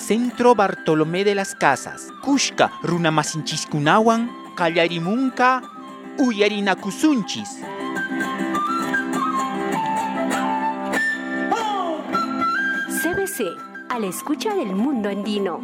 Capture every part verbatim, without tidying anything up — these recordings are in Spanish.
Centro Bartolomé de las Casas. Kushka runamasinchis-kunawan kallarimunka uyarinakusunchis. C B C, a la escucha del mundo andino.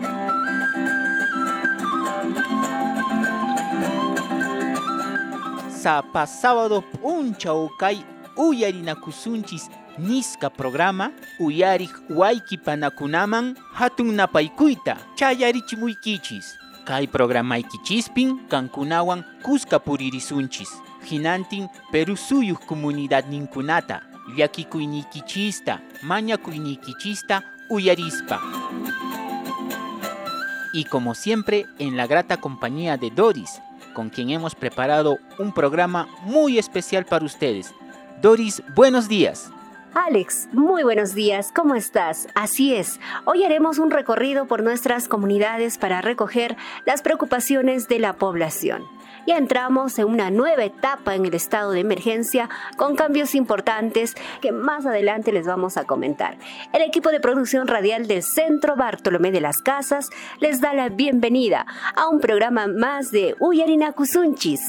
Sapa sábado puncha ukay uyarinakusunchis niska programa uyarik waykipanakunaman hatun napaykuyta chayarichimuykichis. Kay programaykichispin kankunawan kuska puririsunchis. Hinantin Perú suyuq comunidad ninkunata llakikuynikichista mañakuynikichista uyarispa. Y como siempre, en la grata compañía de Doris, con quien hemos preparado un programa muy especial para ustedes. Doris, buenos días. Alex, muy buenos días, ¿cómo estás? Así es, hoy haremos un recorrido por nuestras comunidades para recoger las preocupaciones de la población. Ya entramos en una nueva etapa en el estado de emergencia con cambios importantes que más adelante les vamos a comentar. El equipo de producción radial del Centro Bartolomé de las Casas les da la bienvenida a un programa más de Uyarinakusunchis.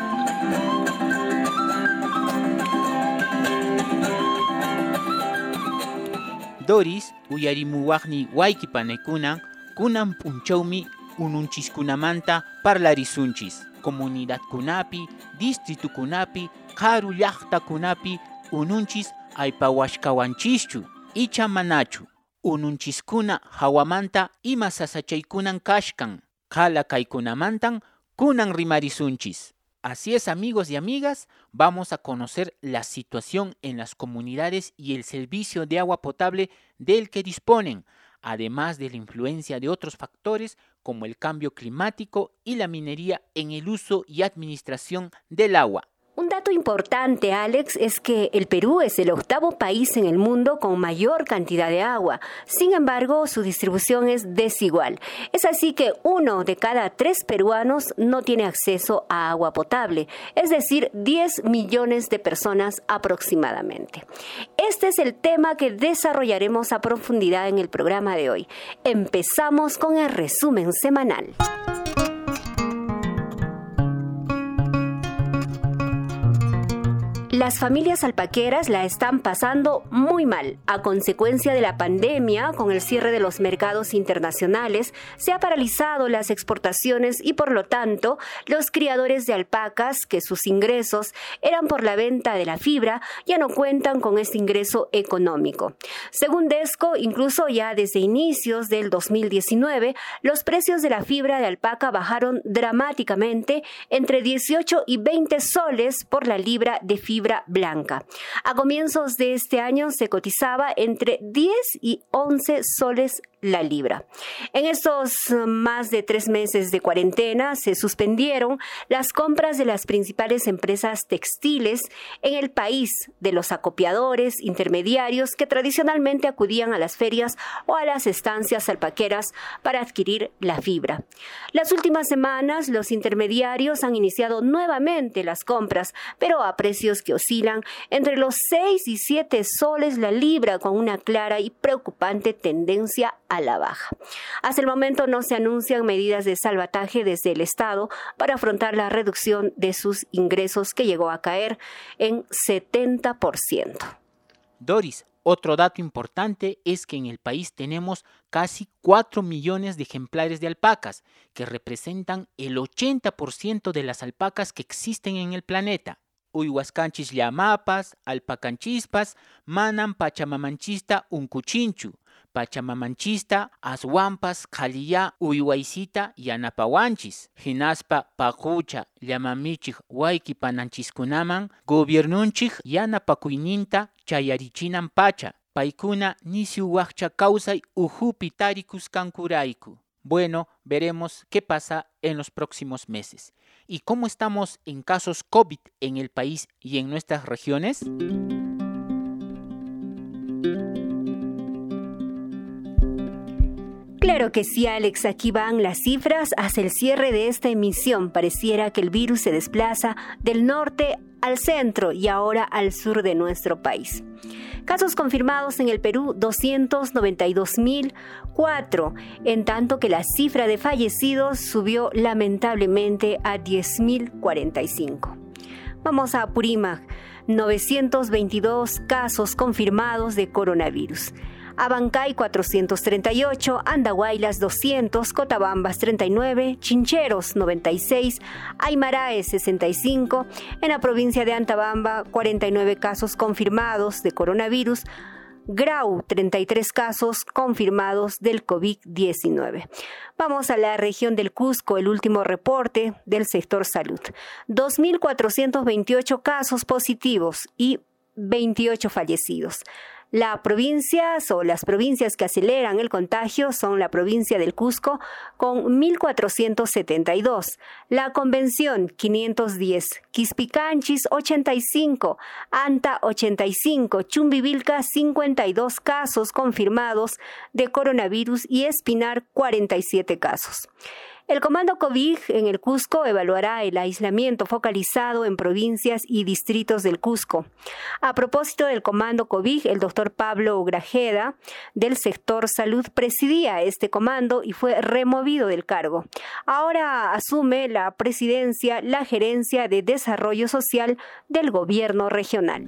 Doris, uyarimuwaqni waykipanaykunan kunan punchawmi ununchiskunamanta parlarisunchis. Comunidadkunapi, distritukunapi, karu llaqtakunapi ununchis aypawashkawanchischu, icha manachu. Ununchiskuna hawamanta ima sasachaykunan kashkan, kala kaykunamantan kunan rimarisunchis. Así es, amigos y amigas, vamos a conocer la situación en las comunidades y el servicio de agua potable del que disponen, además de la influencia de otros factores como el cambio climático y la minería en el uso y administración del agua. Un dato importante, Alex, es que el Perú es el octavo país en el mundo con mayor cantidad de agua. Sin embargo, su distribución es desigual. Es así que uno de cada tres peruanos no tiene acceso a agua potable, es decir, diez millones de personas aproximadamente. Este es el tema que desarrollaremos a profundidad en el programa de hoy. Empezamos con el resumen semanal. Las familias alpaqueras la están pasando muy mal. A consecuencia de la pandemia, con el cierre de los mercados internacionales, se ha paralizado las exportaciones y por lo tanto, los criadores de alpacas, que sus ingresos eran por la venta de la fibra, ya no cuentan con este ingreso económico. Según Desco, incluso ya desde inicios del dos mil diecinueve, los precios de la fibra de alpaca bajaron dramáticamente entre dieciocho y veinte soles por la libra de fibra blanca. A comienzos de este año se cotizaba entre diez y once soles la libra. En estos más de tres meses de cuarentena se suspendieron las compras de las principales empresas textiles en el país, de los acopiadores intermediarios que tradicionalmente acudían a las ferias o a las estancias alpaqueras para adquirir la fibra. Las últimas semanas los intermediarios han iniciado nuevamente las compras, pero a precios que oscilan entre los seis y siete soles la libra, con una clara y preocupante tendencia a la baja. Hasta el momento no se anuncian medidas de salvataje desde el Estado para afrontar la reducción de sus ingresos, que llegó a caer en setenta por ciento. Doris, otro dato importante es que en el país tenemos casi cuatro millones de ejemplares de alpacas, que representan el ochenta por ciento de las alpacas que existen en el planeta. Uyhuascanchis llamapas, alpacanchispas, manan pachamamanchista uncuchinchu, pachamamanchista aswampas khaliya uyhuaysita yanapawanchis, hinaspa paqucha llamamichik waykipananchikunaman gobiernunchik yanapakuyninta chayarichinan pacha, paykuna nisiu waqcha kawsay uhupi tarikuskankurayku. Bueno, veremos qué pasa en los próximos meses. ¿Y cómo estamos en casos COVID en el país y en nuestras regiones? Claro que sí, Alex, aquí van las cifras. Hasta el cierre de esta emisión pareciera que el virus se desplaza del norte al centro y ahora al sur de nuestro país. Casos confirmados en el Perú, doscientos noventa y dos mil cuatro, en tanto que la cifra de fallecidos subió lamentablemente a diez mil cuarenta y cinco. Vamos a Apurímac, novecientos veintidós casos confirmados de coronavirus. Abancay cuatrocientos treinta y ocho, Andahuaylas doscientos, Cotabambas treinta y nueve, Chincheros noventa y seis, Aymarae sesenta y cinco, en la provincia de Antabamba cuarenta y nueve casos confirmados de coronavirus, Grau treinta y tres casos confirmados del COVID diecinueve. Vamos a la región del Cusco, el último reporte del sector salud. dos mil cuatrocientos veintiocho casos positivos y veintiocho fallecidos. Las provincias o las provincias que aceleran el contagio son la provincia del Cusco con mil cuatrocientos setenta y dos, la Convención quinientos diez, Quispicanchis ochenta y cinco, Anta ochenta y cinco, Chumbivilca cincuenta y dos casos confirmados de coronavirus y Espinar cuarenta y siete casos. El Comando COVID en el Cusco evaluará el aislamiento focalizado en provincias y distritos del Cusco. A propósito del Comando COVID, el doctor Pablo Grajeda, del sector salud, presidía este comando y fue removido del cargo. Ahora asume la presidencia la Gerencia de Desarrollo Social del Gobierno Regional.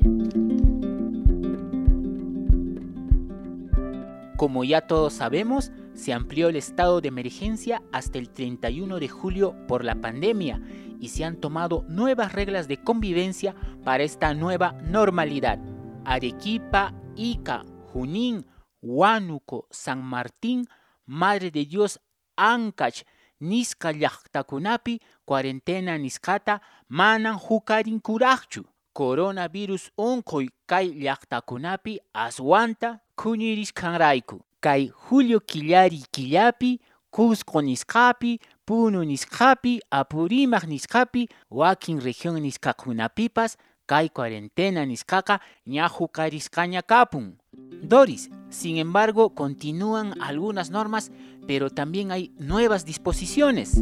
Como ya todos sabemos, se amplió el estado de emergencia hasta el treinta y uno de julio por la pandemia y se han tomado nuevas reglas de convivencia para esta nueva normalidad. Arequipa, Ica, Junín, Huánuco, San Martín, Madre de Dios, Ancash, Nisca llaqtakunapi, cuarentena niscata, manan hukarin kuraqchu. Coronavirus onqoy kay llaqtakunapi aswanta kuñirisqanrayku. Kay Julio Killari Killapi, Cusco nisqapi, Puno nisqapi, Apurímac nisqapi, wakin región nisqakunapipas, kay cuarentena nisqaqa ña hukarisqaña kapun. Doris, sin embargo, continúan algunas normas, pero también hay nuevas disposiciones.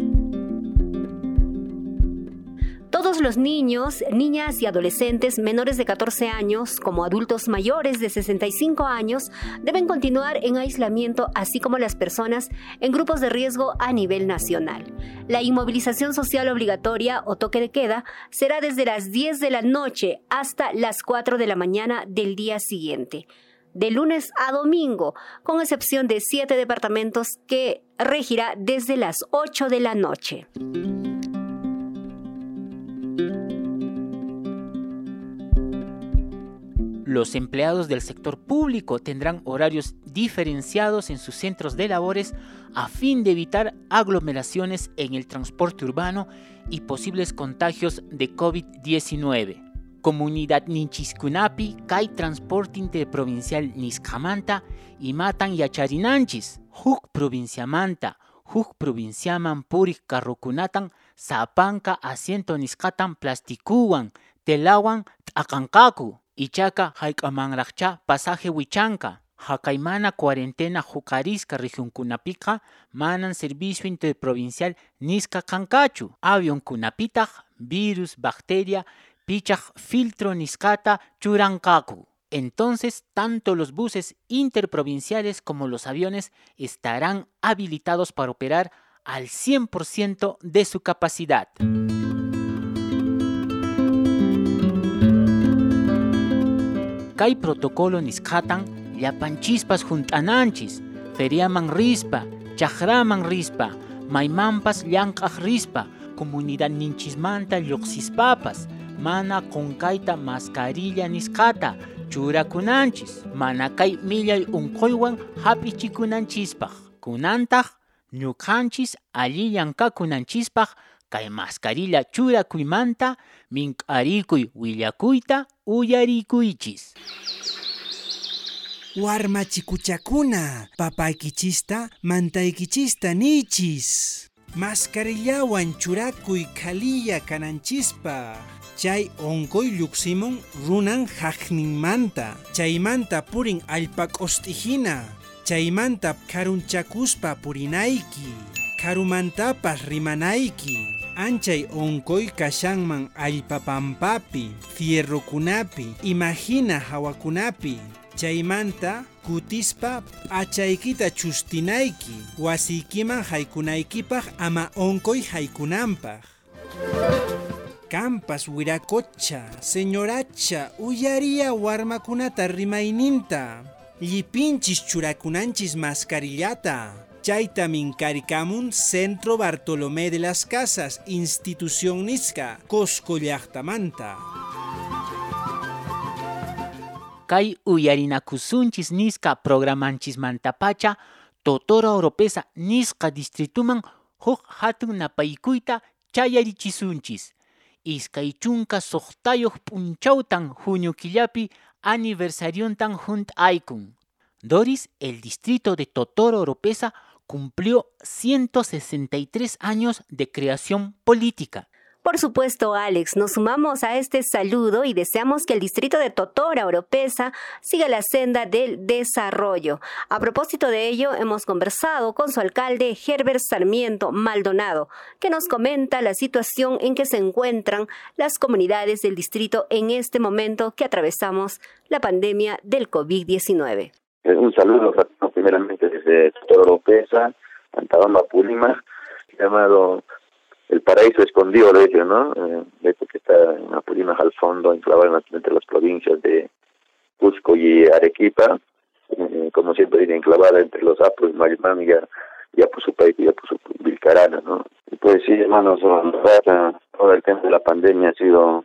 Todos los niños, niñas y adolescentes menores de catorce años, como adultos mayores de sesenta y cinco años, deben continuar en aislamiento, así como las personas en grupos de riesgo a nivel nacional. La inmovilización social obligatoria o toque de queda será desde las diez de la noche hasta las cuatro de la mañana del día siguiente, de lunes a domingo, con excepción de siete departamentos que regirá desde las ocho de la noche. Los empleados del sector público tendrán horarios diferenciados en sus centros de labores a fin de evitar aglomeraciones en el transporte urbano y posibles contagios de COVID diecinueve. Comunidad Ninchiskunapi, kay transporte interprovincial Nisqamanta y Matan Yacharinanchis, huk provinciamanta, huk provinciaman purik carrukunatan, sapanka asiento nisqatan plastikuwan, telawan t'akankaku. Ichaca hayk'amanraqcha pasaje wichanka. Hakaymana cuarentena hukarisqa regionkunapika manan servicio interprovincial nisqa kankachu. Avionkunapitaq virus, bacteria, pichaq filtro nisqata churankaku. Entonces, tanto los buses interprovinciales como los aviones estarán habilitados para operar al cien por ciento de su capacidad. Kay protocolo nisqatan llapanchispas juntananchis, feriaman rispa, chaqraman rispa, maymanpas llank'aq rispa, comunidad ninchismanta lluqsispapas, mana qunqayta mascarilla nisqata, churakunanchis, mana kay millay unquywan hap'ichikunanchispaq, kunantaq ñuqanchis allillan kakunanchispaq kay mascarilla churakuymanta mink'arikuy willakuyta uyarikuychis. Warmachikuchakuna, papaykichista mantaykichista nichis. Mascarillawan churakuy khaliya kananchispa. Chay onkoy lluqsimun runan haqninmanta. Chaymanta purin allpak'ost'ijina. Chaymanta karunchakuspa purinayki. Karumantapas rimanayki. anchay onkoy kashanman allpapampapi, fierrokunapi, imagina hawakunapi. Chaymanta kutispa achaykita chustinayki, wasiykiman haykunaykipaq ama onkoy haykunanpaq. Kampas wirakocha, señoracha, uyaria warmakunata rimayninta. Llipinchis churakunanchis mascarillata. Chayta minkarikamun Centro Bartolomé de las Casas, institución nisqa, Cusco llaqtamanta. Kay uyarinakusunchis nisqa programanchis-mantapacha Totoro Oropesa nisqa distrituman huk hatun napaykuyta chayarichisunchis. Iskay chunka suqtayuq punchawtan junio killapi aniversariontan hunt'aykun. Doris, el distrito de Totoro Oropesa cumplió ciento sesenta y tres años de creación política. Por supuesto, Alex, nos sumamos a este saludo y deseamos que el distrito de Totoro Oropesa siga la senda del desarrollo. A propósito de ello, hemos conversado con su alcalde Herbert Sarmiento Maldonado, que nos comenta la situación en que se encuentran las comunidades del distrito en este momento que atravesamos la pandemia del COVID diecinueve. Un saludo primeramente desde Totoro Oropesa, Antabamba, Purima, llamado El Paraíso Escondido, de hecho, ¿no? Eh, de hecho que está en Apurímac al fondo, enclavado entre las provincias de Cusco y Arequipa, eh, como siempre dice, enclavada entre los Apus, Mayumanga, Yapusupayco y Yapusupilcarana, ¿no? Y pues sí, hermanos, todo el tema de la pandemia ha sido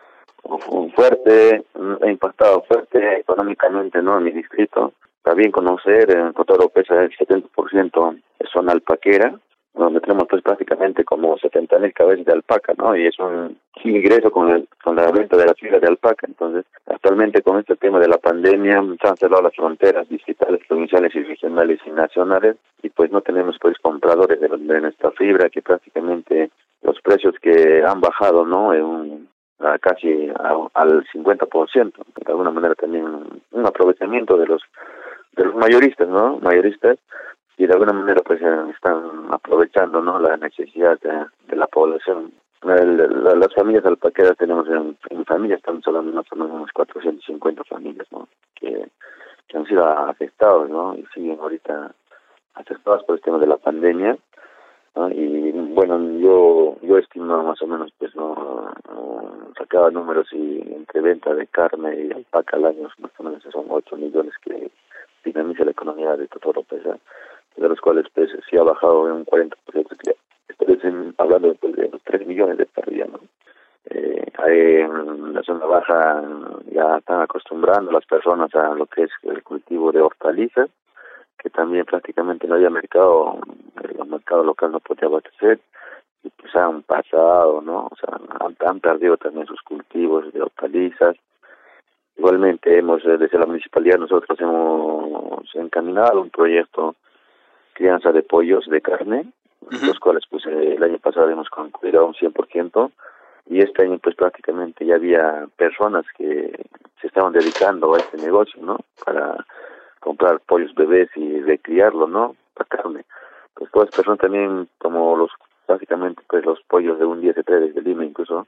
fuerte, ha impactado fuerte económicamente, ¿no? En mi distrito. Está bien conocer, en Totoro Oropesa el setenta por ciento es zona alpaquera, donde tenemos pues prácticamente como setenta mil cabezas de alpaca, ¿no? Y es un ingreso con el, con la venta de las fibras de alpaca. Entonces, actualmente con este tema de la pandemia se han cerrado las fronteras distritales, provinciales y regionales y nacionales, y pues no tenemos pues compradores de, de nuestra fibra, que prácticamente los precios que han bajado, ¿no? En, a casi a, al cincuenta por ciento, de alguna manera también un aprovechamiento de los de los mayoristas, ¿no? Mayoristas, y de alguna manera pues están aprovechando, ¿no? La necesidad de, de la población. El, la, las familias alpaqueras tenemos en, en familias, estamos hablando más o menos unas cuatrocientas cincuenta familias, ¿no? Que, que han sido afectados, ¿no? Y siguen ahorita afectadas por el tema de la pandemia, ¿no? Y bueno, yo yo estimo más o menos, pues no, no sacaba números, y entre venta de carne y alpaca al año más o menos son ocho millones que dinamiza la economía de Totoro Oropesa, de los cuales pues sí ha bajado en un cuarenta por ciento. Estoy hablando pues, de los tres millones de hectáreas, ¿no? Eh, en la zona baja ya están acostumbrando las personas a lo que es el cultivo de hortalizas, que también prácticamente no había mercado, el mercado local no podía abastecer, y pues han pasado, ¿no? O sea, han, han perdido también sus cultivos de hortalizas. Igualmente hemos, desde la municipalidad, nosotros hemos encaminado un proyecto crianza de pollos de carne, uh-huh. los cuales pues el año pasado hemos concluido a un cien por ciento, y este año pues prácticamente ya había personas que se estaban dedicando a este negocio, ¿no? Para comprar pollos bebés y recriarlo, ¿no? Para carne. Pues todas las personas también, como los, básicamente pues los pollos de un día se trae desde Lima incluso,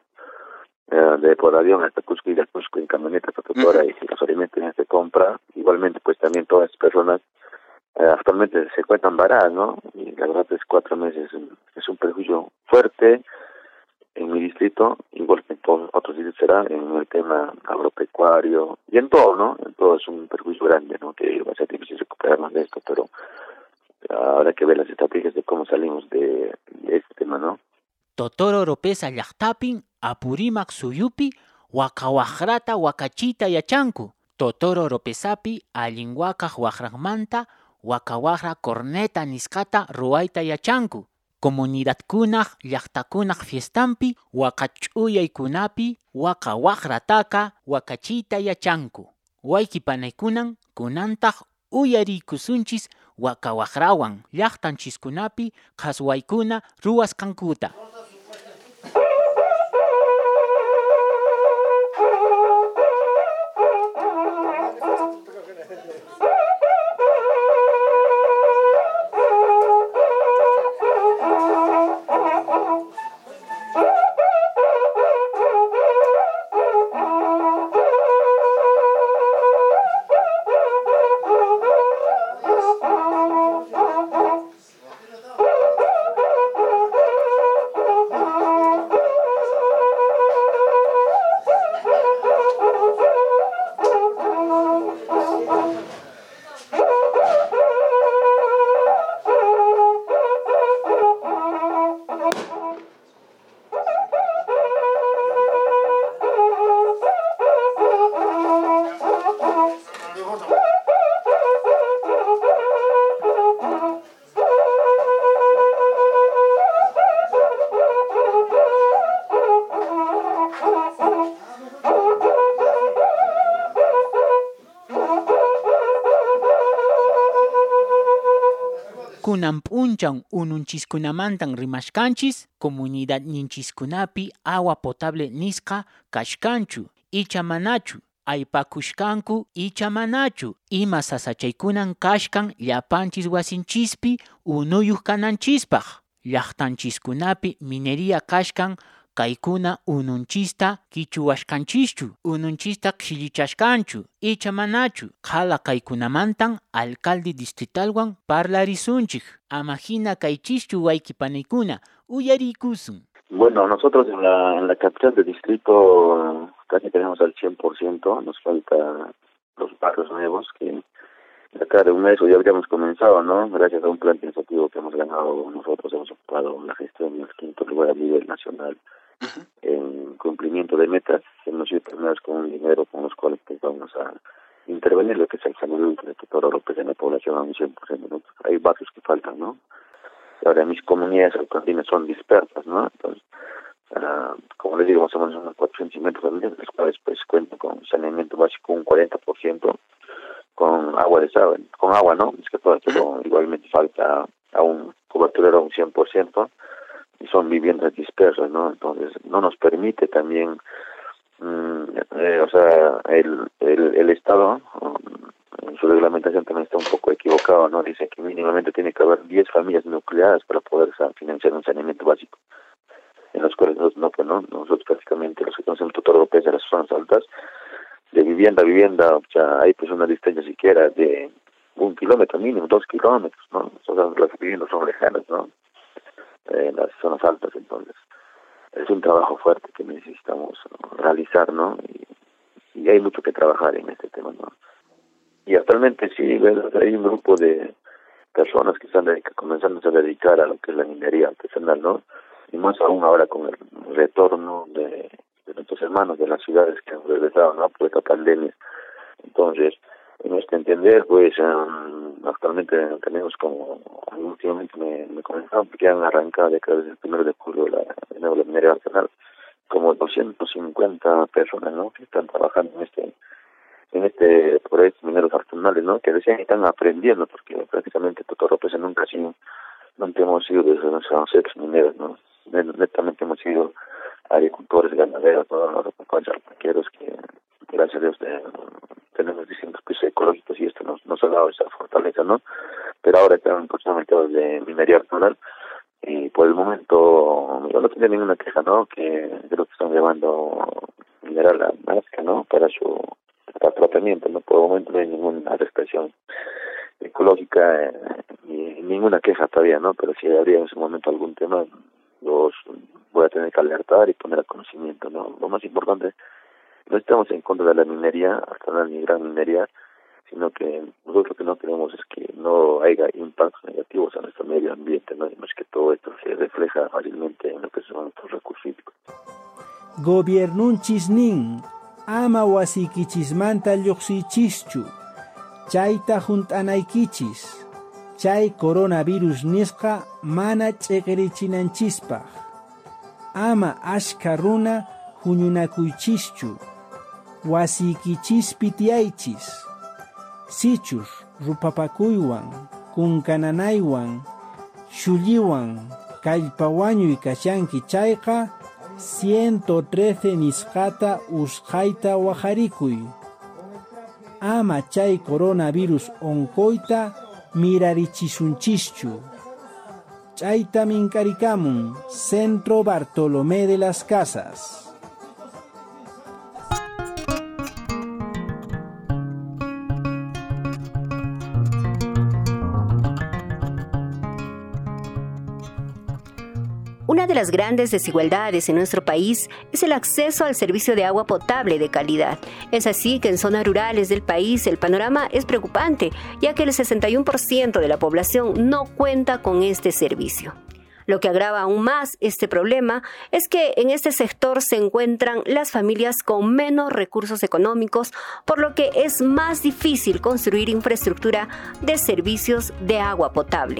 de por avión hasta Cusco y de Cusco en camioneta protectora, uh-huh. y los alimentos se compra. Igualmente pues también todas las personas eh, actualmente se encuentran varadas, ¿no? Y la verdad es cuatro meses es un perjuicio fuerte en mi distrito, igual que en todos otros distritos será, en el tema agropecuario y en todo, ¿no? En todo es un perjuicio grande, ¿no? Que va a ser difícil recuperarnos de esto, pero habrá que ver las estrategias de cómo salimos de, de este tema, ¿no? Totoro Oropesa llaqtapin Apurímac suyupi wakawaqrata wakachita yachanku. Totoro Oropesapi allin wakaq waqranmanta wakawaqra corneta nisqata ruwayta yachanku. Comunidadkunaq llaqtakunaq fiestampi wakach'uyaykunapi wakawaqrataka wakachita yachanku. Wayqipanaykunan kunantaq uyariykusunchis wakawaqrawan llaqtanchiskunapi qhaswaykuna ruwasqankuta. kunan p'unchan ununchiskunamantan rimashkanchis, comunidad ninchiskunapi agua potable nisqa kashkanchu, icha manachu, aypakushkanku icha manachu, ima sasachaykunan kashkan llapanchis wasinchispi unuyuq kananchispaq, llaqtanchiskunapi minería kashkan, kaykuna ununchista kichuwashkanchischu, ununchista qhillichashkanchu, icha manachu, qhala kaykunamantan alcalde distritalwan parlarisunchik, amahina kaychischu waykipanaykuna, uyarikusun. Bueno, nosotros en la, en la capital del distrito casi tenemos al cien por ciento, nos falta los barrios nuevos que de acá de un mes ya habríamos comenzado, ¿no? Gracias a un plan pensativo que hemos ganado, nosotros hemos ocupado la gestión en el quinto lugar a nivel nacional uh-huh. en cumplimiento de metas. Hemos sido premiados con un dinero con los cuales pues, vamos a intervenir lo que es el saneamiento de todo lo que es en la población a un cien por ciento, ¿no? Hay barrios que faltan, ¿no? Y ahora mis comunidades alcantinas son dispersas, ¿no? Entonces, uh, como les digo, más o menos unos cuatrocientos metros familias, las cuales pues cuentan con saneamiento básico un cuarenta por ciento, con agua de sal, con agua, ¿no? Es que todo, pero igualmente falta aún cobertura un cien por ciento y son viviendas dispersas, ¿no? Entonces no nos permite también, mmm, eh, o sea, el, el, el Estado um, en su reglamentación también está un poco equivocado, ¿no? Dice que mínimamente tiene que haber diez familias nucleadas para poder financiar un saneamiento básico. En los cuales nosotros no, pues no, nosotros prácticamente los que conocemos todo europeo de las zonas altas, de vivienda a vivienda, o sea, hay pues una distancia siquiera de un kilómetro mínimo, dos kilómetros, ¿no? O sea, las viviendas son lejanas, ¿no? En las zonas altas, entonces. Es un trabajo fuerte que necesitamos realizar, ¿no? Y, y hay mucho que trabajar en este tema, ¿no? Y actualmente sí, ¿verdad? Hay un grupo de personas que están dedica- comenzando a dedicar a lo que es la minería artesanal, ¿no? Y más aún ahora con el retorno de de nuestros hermanos de las ciudades que han regresado, ¿no? Por esta pandemia. Entonces, en este entender, pues, um, actualmente tenemos como, últimamente me, me comentaron que han arrancado de cada vez el primero de julio la, de nuevo la minería artesanal, como doscientas cincuenta personas, ¿no? Que están trabajando en este, en este proyecto mineros artesanales, ¿no? Que decían que están aprendiendo, porque prácticamente todo Oropesa nunca ha sido, nunca hemos sido desde nuestros ex mineros, ¿no? Netamente hemos sido agricultores, ganaderos, todos los alpaqueros que gracias a Dios de, tenemos distintos pisos ecológicos y esto nos, nos ha dado esa fortaleza, ¿no? Pero ahora están próximamente de minería artesanal y por el momento yo no tengo ninguna queja, ¿no? Que creo que están llevando mineral a Nazca, ¿no? Para su para tratamiento, ¿no? Por el momento no hay ninguna restricción ecológica eh, ni ninguna queja todavía, ¿no? Pero si habría en ese momento algún tema, los voy a tener que alertar y poner a conocimiento, ¿no? Lo más importante, no estamos en contra de la minería, artesanal ni gran minería, sino que nosotros lo que no queremos es que no haya impactos negativos a nuestro medio ambiente, ¿no? Y más que todo esto se refleja fácilmente en lo que son nuestros recursos hídricos. Gobiernunchis nin, ama wasikichis-manta lluqsichischu, chayta juntanaykichis. Chay coronavirus nisqa mana ch'iqrichinanchispaq. Ama ashka runa huñunakuychischu. Wasiykichis tiyaychis. Sichus rupapakuywan, kunkananaywan, shulliwan, kallpawañuy kashanki chayqa ciento trece nisqata usqayta wajarikuy. Ama chay coronavirus onkoyta mirarichisunchishchu. Chayta minkarikamun, Centro Bartolomé de las Casas. Una de las grandes desigualdades en nuestro país es el acceso al servicio de agua potable de calidad. Es así que en zonas rurales del país el panorama es preocupante, ya que el sesenta y uno por ciento de la población no cuenta con este servicio. Lo que agrava aún más este problema es que en este sector se encuentran las familias con menos recursos económicos, por lo que es más difícil construir infraestructura de servicios de agua potable.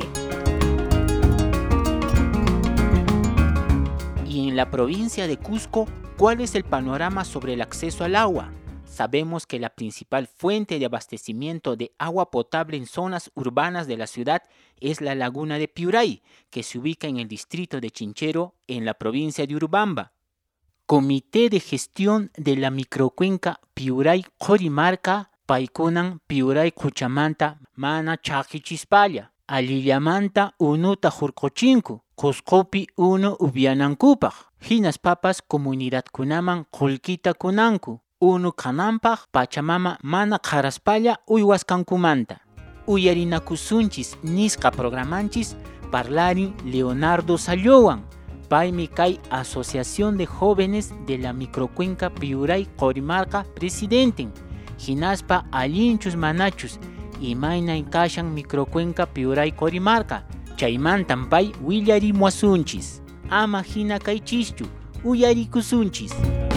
Y en la provincia de Cusco, ¿cuál es el panorama sobre el acceso al agua? Sabemos que la principal fuente de abastecimiento de agua potable en zonas urbanas de la ciudad es la laguna de Piuray, que se ubica en el distrito de Chinchero, en la provincia de Urubamba. Comité de Gestión de la Microcuenca Piuray-Qorimarca, Paikunan Piuray Cuchamanta, Mana Chakichispalla, Alillamanta Unuta Jurcochinku, Cuscopi Uno Ubianankupaj, Hinas Papas Comunidad Kunaman Kulkita Kunanku, Unu Kanampaj, Pachamama Mana Karaspalla Uywaskankumanta. Uyarinakusunchis Nisqa Programanchis, Parlarin Leonardo Sallowan, Paimi Kai Asociación de Jóvenes de la Microcuenca Piuray-Qorimarca Presidenten, Hinaspa Allinchus Manachus, Imayna Kashan Microcuenca Piuray-Qorimarca, Chaymantan Pay Willari Muasunchis, Ama Hina Kai Chischu, Uyarikusunchis.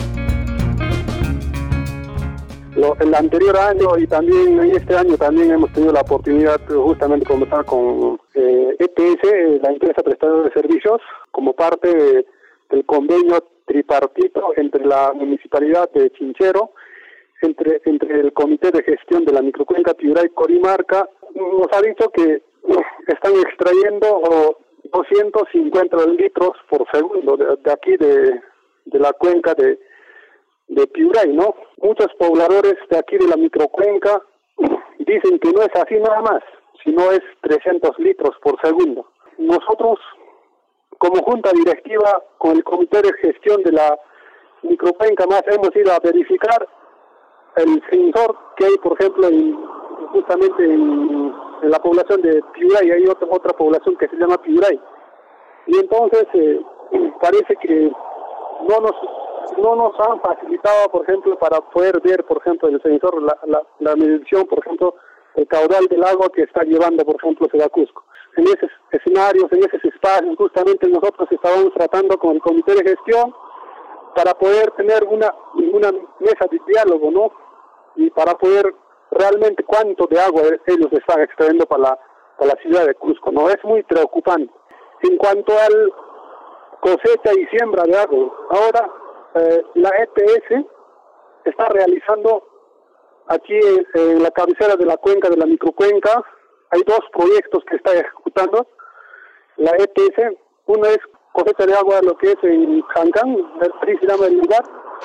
Lo, el anterior año y también en este año también hemos tenido la oportunidad justamente de conversar con eh, E P S, la empresa prestadora de servicios, como parte de, del convenio tripartito entre la municipalidad de Chinchero, entre entre el comité de gestión de la microcuenca Piuray-Qorimarca. Nos ha dicho que están extrayendo doscientos cincuenta litros por segundo de, de aquí de, de la cuenca de de Piuray, ¿no? Muchos pobladores de aquí de la microcuenca dicen que no es así nada más, sino es trescientos litros por segundo. Nosotros, como junta directiva, con el comité de gestión de la microcuenca más, hemos ido a verificar el sensor que hay, por ejemplo, en, justamente en, en la población de Piuray, hay otra, otra población que se llama Piuray. Y entonces eh, parece que no nos no nos han facilitado, por ejemplo, para poder ver, por ejemplo, el sensor, la, la, la medición, por ejemplo, el caudal del agua que está llevando, por ejemplo, Sedacusco. En esos escenarios, en esos espacios, justamente nosotros estábamos tratando con el comité de gestión para poder tener una, una mesa de diálogo, ¿no? Y para poder realmente cuánto de agua ellos están extrayendo para la, para la ciudad de Cusco, ¿no? Es muy preocupante. En cuanto al cosecha y siembra de agua, ahora Eh, la E P S está realizando aquí en, en la cabecera de la cuenca, de la microcuenca, hay dos proyectos que está ejecutando la E P S. Uno es cosecha de agua, lo que es en Jancán, el se llama el lugar,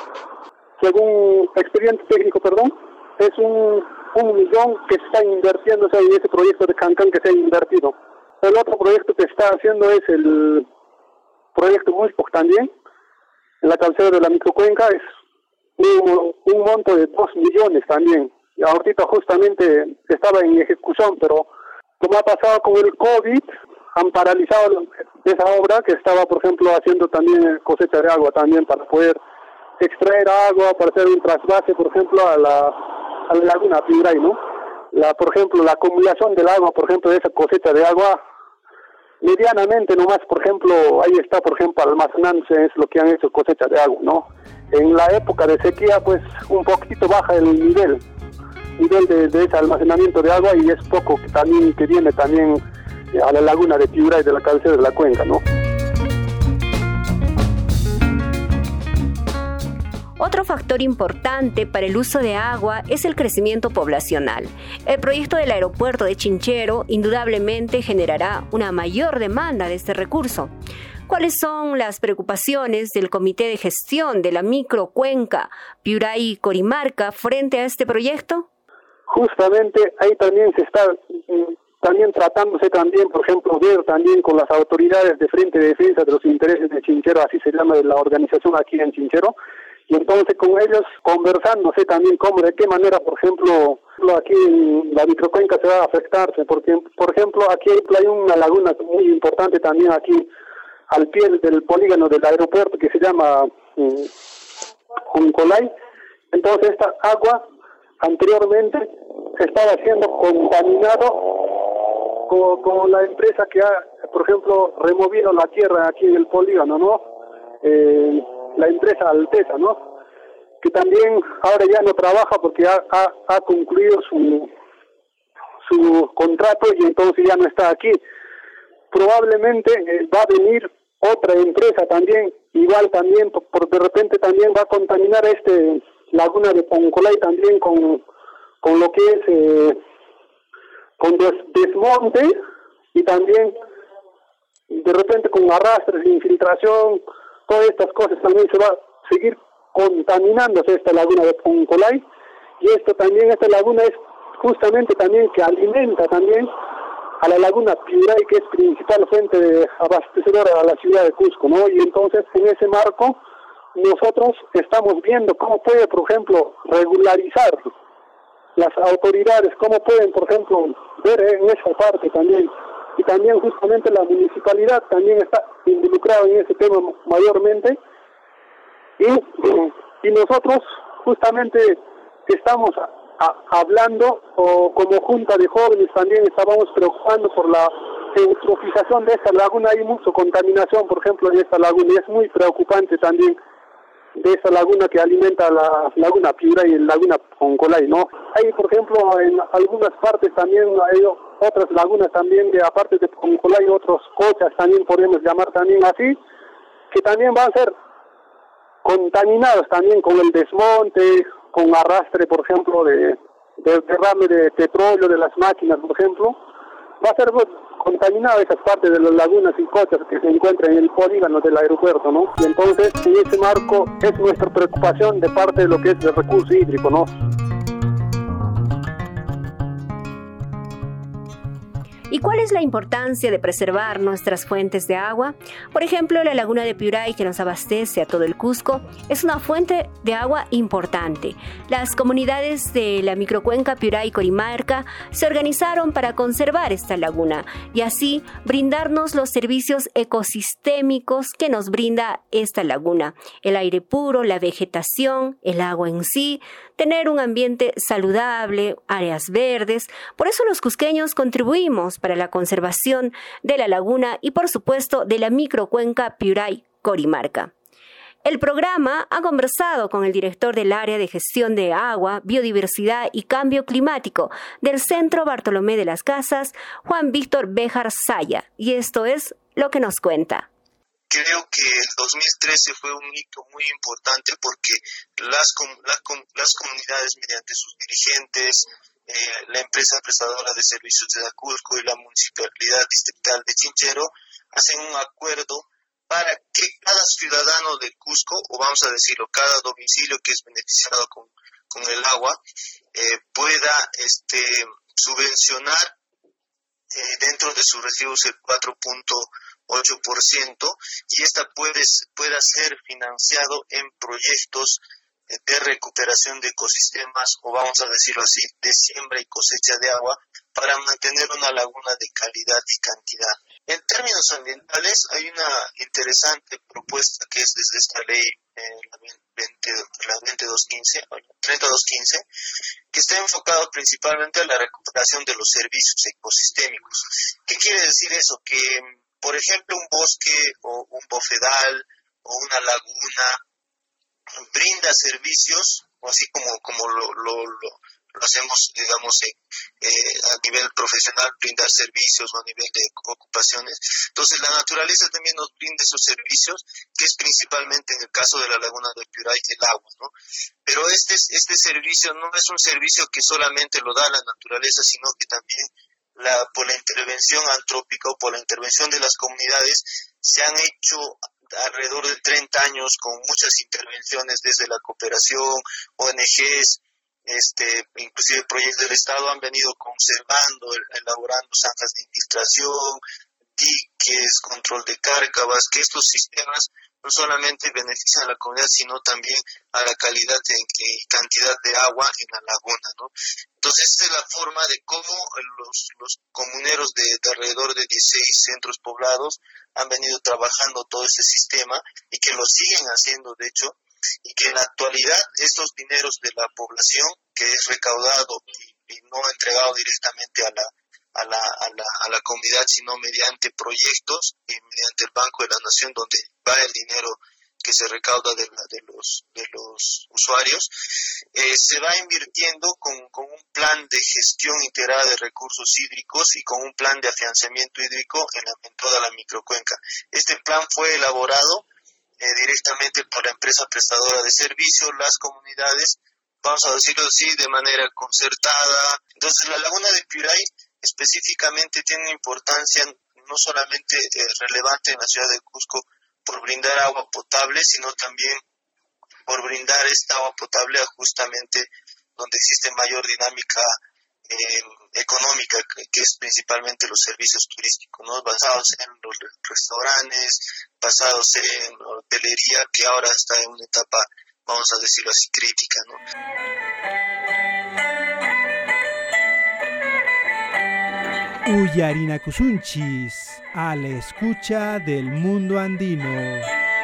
según expediente técnico, perdón, es un, un millón que se está invirtiendo, o sea, en ese proyecto de Jancán que se ha invertido. El otro proyecto que está haciendo es el proyecto Muispoc también, en la cabecera de la microcuenca, es un, un monto de dos millones también. Y ahorita justamente estaba en ejecución, pero como ha pasado con el COVID, han paralizado esa obra que estaba, por ejemplo, haciendo también cosecha de agua también para poder extraer agua, para hacer un trasvase, por ejemplo, a la, a la laguna Piuray, ¿no? La, por ejemplo, la acumulación del agua, por ejemplo, de esa cosecha de agua, medianamente nomás, por ejemplo, ahí está, por ejemplo, almacenándose, es lo que han hecho cosecha de agua, ¿no? En la época de sequía, pues, un poquito baja el nivel, nivel de, de ese almacenamiento de agua, y es poco que también, que viene también a la laguna de Piuray de la cabecera de la cuenca, ¿no? Otro factor importante para el uso de agua es el crecimiento poblacional. El proyecto del aeropuerto de Chinchero indudablemente generará una mayor demanda de este recurso. ¿Cuáles son las preocupaciones del Comité de Gestión de la Microcuenca Piuray-Qorimarca frente a este proyecto? Justamente ahí también se está también tratándose también, por ejemplo, ver también con las autoridades de Frente de Defensa de los Intereses de Chinchero, así se llama la organización aquí en Chinchero, y entonces con ellos conversándose también cómo, de qué manera, por ejemplo, aquí en la microcuenca se va a afectarse, porque, por ejemplo, aquí hay una laguna muy importante también aquí al pie del polígono del aeropuerto que se llama um, Juncolay. Entonces esta agua anteriormente estaba siendo contaminado con, con la empresa que ha, por ejemplo, removido la tierra aquí en el polígono, ¿no? Eh, la empresa Alteza, ¿no? Que también ahora ya no trabaja porque ha, ha, ha concluido su su contrato y entonces ya no está aquí. Probablemente eh, va a venir otra empresa también, igual también, por, por de repente también va a contaminar este laguna de Poncolay también con, con lo que es eh, con des, desmonte y también de repente con arrastres de infiltración, todas estas cosas también se va a seguir contaminándose esta laguna de Poncolay, y esto también, esta laguna es justamente también que alimenta también a la laguna Piuray, que es principal fuente de abastecedora a la ciudad de Cusco, ¿no? Y entonces en ese marco nosotros estamos viendo cómo puede, por ejemplo, regularizar las autoridades, cómo pueden, por ejemplo, ver en esa parte también. Y también justamente la municipalidad también está involucrada en ese tema mayormente. Y, y nosotros justamente estamos a, a, hablando, o como junta de jóvenes también estábamos preocupando por la eutrofización de esta laguna. Hay mucha contaminación, por ejemplo, en esta laguna, y es muy preocupante también de esa laguna que alimenta la laguna Piura y la laguna Poncolay, ¿no? Hay, por ejemplo, en algunas partes también hay otras lagunas también, de aparte de Poncolay, otros cochas también podemos llamar también así, que también van a ser contaminados también con el desmonte, con arrastre, por ejemplo, de, de derrame de petróleo de las máquinas, por ejemplo. Va a ser pues, contaminada esas partes de las lagunas y cochas que se encuentran en el polígono del aeropuerto, ¿no? Y entonces, en ese marco, es nuestra preocupación de parte de lo que es el recurso hídrico, ¿no? ¿Y cuál es la importancia de preservar nuestras fuentes de agua? Por ejemplo, la laguna de Piuray, que nos abastece a todo el Cusco, es una fuente de agua importante. Las comunidades de la microcuenca Piuray-Corimarca se organizaron para conservar esta laguna y así brindarnos los servicios ecosistémicos que nos brinda esta laguna: el aire puro, la vegetación, el agua en sí, tener un ambiente saludable, áreas verdes. Por eso los cusqueños contribuimos para la conservación de la laguna y, por supuesto, de la microcuenca Piuray-Corimarca. El programa ha conversado con el director del área de gestión de agua, biodiversidad y cambio climático del Centro Bartolomé de las Casas, Juan Víctor Béjar Saya, y esto es lo que nos cuenta. Creo que el dos mil trece fue un hito muy importante porque las, las, las comunidades, mediante sus dirigentes, eh, la empresa prestadora de servicios de Cusco y la municipalidad distrital de Chinchero hacen un acuerdo para que cada ciudadano de Cusco, o vamos a decirlo, cada domicilio que es beneficiado con, con el agua, eh, pueda este, subvencionar eh, dentro de sus recibos el cuatro punto ocho por ciento, y esta puede, pueda ser financiado en proyectos de recuperación de ecosistemas, o vamos a decirlo así, de siembra y cosecha de agua, para mantener una laguna de calidad y cantidad. En términos ambientales, hay una interesante propuesta que es desde esta ley, eh, la, veinte, la veintidós quince, treinta y dos quince, que está enfocado principalmente a la recuperación de los servicios ecosistémicos. ¿Qué quiere decir eso? Que, por ejemplo, un bosque o un bofedal o una laguna brinda servicios, o así como, como lo, lo, lo, lo hacemos, digamos, en, eh, a nivel profesional, brindar servicios o a nivel de ocupaciones. Entonces, la naturaleza también nos brinda esos servicios, que es principalmente en el caso de la laguna de Piuray, el agua, ¿no? Pero este, este servicio no es un servicio que solamente lo da la naturaleza, sino que también la, por la intervención antrópica o por la intervención de las comunidades se han hecho alrededor de treinta años con muchas intervenciones desde la cooperación, O N Ges, este, inclusive proyectos del Estado han venido conservando, elaborando zanjas de infiltración, diques, control de cárcavas, que estos sistemas no solamente benefician a la comunidad, sino también a la calidad y cantidad de agua en la laguna, ¿no? Entonces, esa es la forma de cómo los, los comuneros de, de alrededor de dieciséis centros poblados han venido trabajando todo ese sistema y que lo siguen haciendo, de hecho, y que en la actualidad estos dineros de la población, que es recaudado y, y no entregado directamente a la A la, a, la, a la comunidad, sino mediante proyectos y mediante el Banco de la Nación, donde va el dinero que se recauda de, la, de, los, de los usuarios, eh, se va invirtiendo con, con un plan de gestión integrada de recursos hídricos y con un plan de afianzamiento hídrico en, la, en toda la microcuenca. Este plan fue elaborado eh, directamente por la empresa prestadora de servicios, las comunidades, vamos a decirlo así, de manera concertada. Entonces la laguna de Piuray específicamente tiene una importancia no solamente eh, relevante en la ciudad de Cusco por brindar agua potable, sino también por brindar esta agua potable a justamente donde existe mayor dinámica eh, económica, que, que es principalmente los servicios turísticos, ¿no? Basados en los restaurantes, basados en la hotelería, que ahora está en una etapa, vamos a decirlo así, crítica, ¿no? Uyarinakusunchis, a la escucha del mundo andino.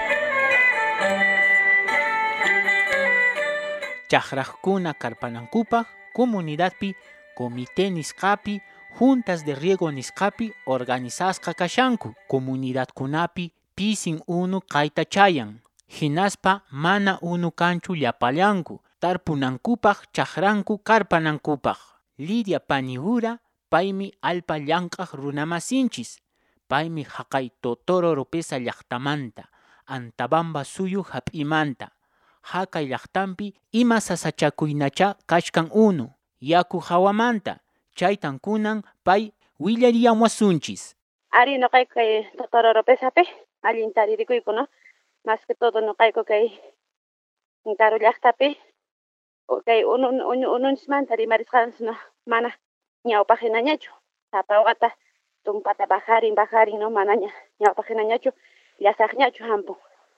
Chaqraqkuna karpanankupaq comunidadpi comité nisqapi juntas de riego nisqapi organizasqa kashanku comunidadkunapi pisin unu qayta chayan hinaspa mana unu kanchu llapallanku tarpunankupaq chaqranku karpanankupaq Lidia Paniura paymi alpa llank'aq runamasinchis paymi haqay Totoro Oropesa llaqtamanta Antabamba suyu hap'imanta Haqay llaqtampi ima sasachakuynacha kashkan unu yaku hawamanta chaytan kunan pay willariyan wasunchis. Ari no kay kay Totoro Oropesapi allin taririkuyku, no, más que todo no kayku kay Intaru llaqtapi kay unun ununismanta rimarisqanas no mana ñawpajinañachu sapawata tumpata bajarin bajarin no mana ñawpajinañachu llasaqñachu hampu.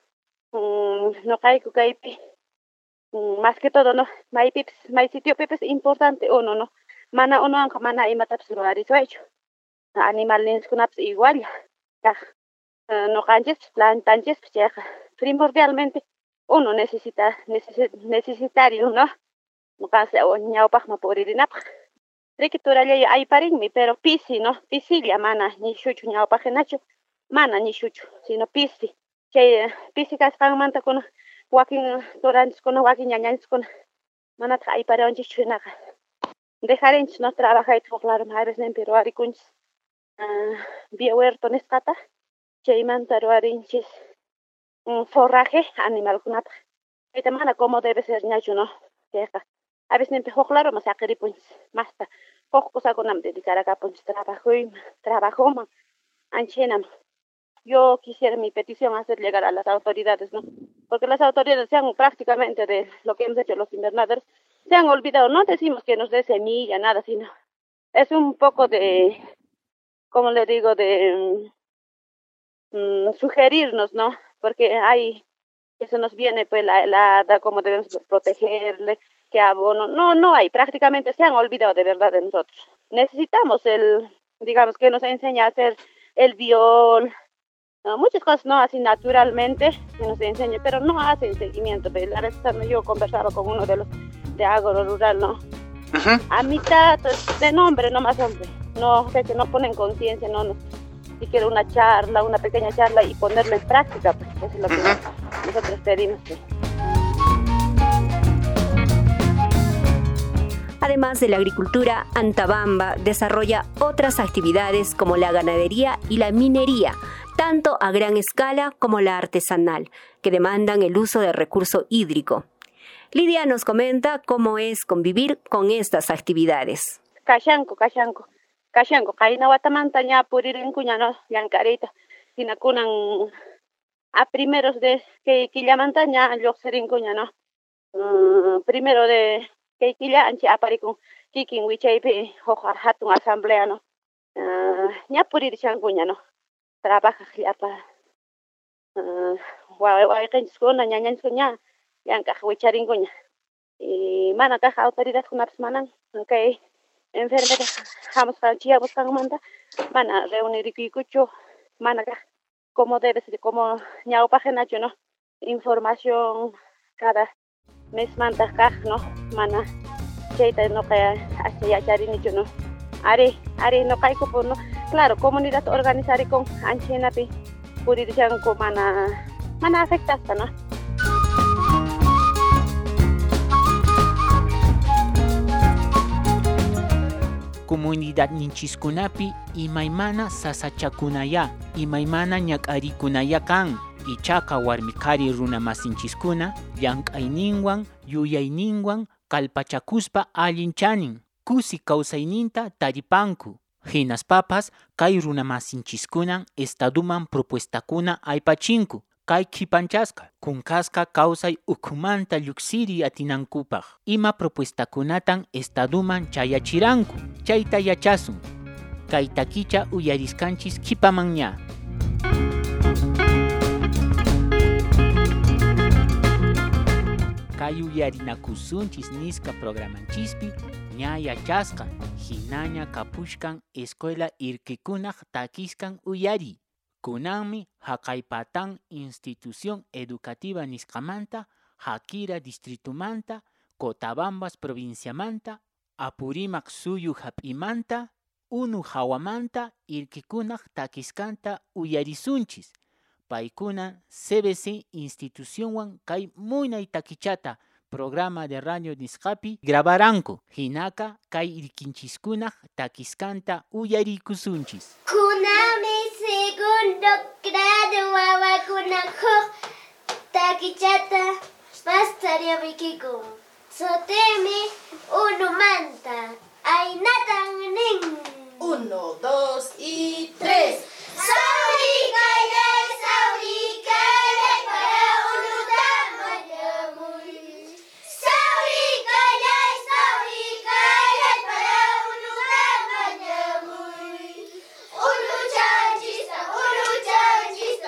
Mm, no kayku kaypi mm, más que todo no maypipis may sitio pipis importante uno no mana uno anka mana imatapis rurariswaychu animal niskunapas igual ya no kanchis plantanchis ya primordialmente uno necesita necesita necesitario no no kanse o ñawpajma puririnapaq rikiturallay ayparinmi pero pisi no pisilla mana ni shuchu ñawpajinachu mana ni shuchu sino pisi chay pisi kasqanmanta kuna wakin turanchiskuna wakin ñañanchiskuna manata ayparinchikchu hinaqa dejarinchis no trabajayta claro a veces nempi ruwarikunchis biohuerto nisqata chaymanta ruwarinchis forraje animalkunapaq chayta mana como debe ser ñachu no chayqa a veces nempi huqlaruma saqiripunchis masta huq kusakunam dedicarakapunchis trabajuyman trabajoman anchaynam. Yo quisiera mi petición hacer llegar a las autoridades, ¿no? Porque las autoridades se han prácticamente de lo que hemos hecho los invernaderos, se han olvidado, no decimos que nos dé semilla, nada, sino es un poco de, como le digo, de um, sugerirnos, ¿no? Porque hay, eso nos viene, pues, la helada, cómo debemos protegerle, qué abono, no, no hay, prácticamente se han olvidado de verdad de nosotros. Necesitamos el, digamos, que nos enseñe a hacer el viol, no, muchas cosas no así naturalmente que nos enseñan, pero no hacen seguimiento. La vez yo conversaba con uno de los de agro rural, ¿no? Uh-huh. A mitad de nombre, no más hombre. No, o sea, que no ponen conciencia, no, no. Si quiere una charla, una pequeña charla y ponerla en práctica, pues eso es lo que uh-huh. nosotros pedimos. Pues. Además de la agricultura, Antabamba desarrolla otras actividades como la ganadería y la minería, tanto a gran escala como la artesanal, que demandan el uso de recurso hídrico. Lidia nos comenta cómo es convivir con estas actividades. Kashanko, kashanko, kashanko, kaina watamanta ña puririn kuñano yankarita, sinakunan a primeros de que killamanta ña lloxerin kuñano, primero de que killa anchi aparikun kikin wichaypi hojar hatun asamblea no, ña purir chankuñano. Trabaja llapa wawayqinchiskuna ñañanchiskuna llank'aq wicharinkuña y mana kaq autoridadkunapas manan kay enfermedad hamusqanchikmanta mana reunirikuykuchu mana kaq como debe ser como ñawpajinachu no información cada mes manta kaq no mana chayta noqa hasta yacharinichu no ari ari noqaykupu no claro, comunidad organizar con anchinapi puririchanku mana mana afectasta, ¿no? Comunidad ninchiskunapi imaymana sasachakunaya, imaymana ñak'arikunaya kan, ichaqa warmi qhari runamasinchiskuna llank'ayninwan, yuyayninwan, kalpachakuspa allinchanin, kusi kawsayninta taripanku. Hinaspapas kay runamasinchikunan estaduman propuestakuna aypachinku. Kay kipanchaska, kunkaska kawsay ukumanta lluksiri atinankupaq. Ima propuestakunatan estaduman chayachiranku. Chayta yachasun. Kay takicha uyariskanchis kipamanña. Kay uyarinakusunchis niska programanchispi ña yachasqa, hinaña kapushkan escuela irkikunaq takiskan uyari. Kunanmi haqaypatan institución educativa nisqamanta, Hakira distritumanta, Cotabambas provinciamanta, Apurimac suyu hap'imanta, Unu hawamanta irkikunaq takiskanta uyarisunchis. Paykuna C B C institucionwan kay munay takichata programa de radio nisqapi grabaranku. Hinaka kay irkinchiskunaq takiskanta uyarikusunchis. Kunami segundo grado wawakunaq huk takichata pastariyamikikun. Sotemi unumanta aynatan nin. Uno, dos y tres. Saurikallay, saurikallay, para unutamallay. Saurikallay, saurikallay, para unutamallay. Unu chanchista, unu chanchista,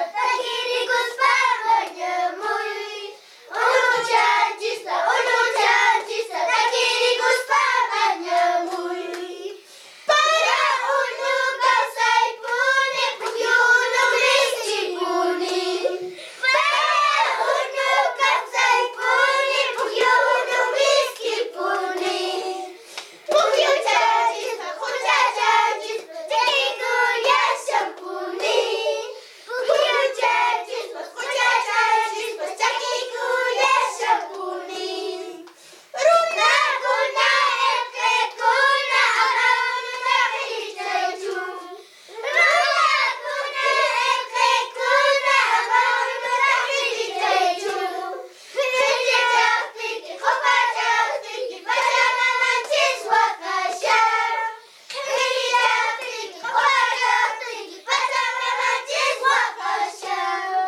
takirikuspamallay. Unu chanchista, unu chanchista, takirikuspamallay. Para unu kawsaypuni, pukyunu miskipuni. Para unu kawsaypuni, pukyunu miskipuni. Pukyu chanchista, hucha chanchista, chakikuyashampuni. Pukyu chanchista, hucha chanchista, chakikuyashampuni. Runakuna eqequna amawna qillichaychu. Runakuna eqequna amawna qillichaychu. Qillichaqtiki, qopachaqtiki, pachamamanchis waqasha. Qillichaqtiki, qopachaqtiki, pachamamanchis waqasha.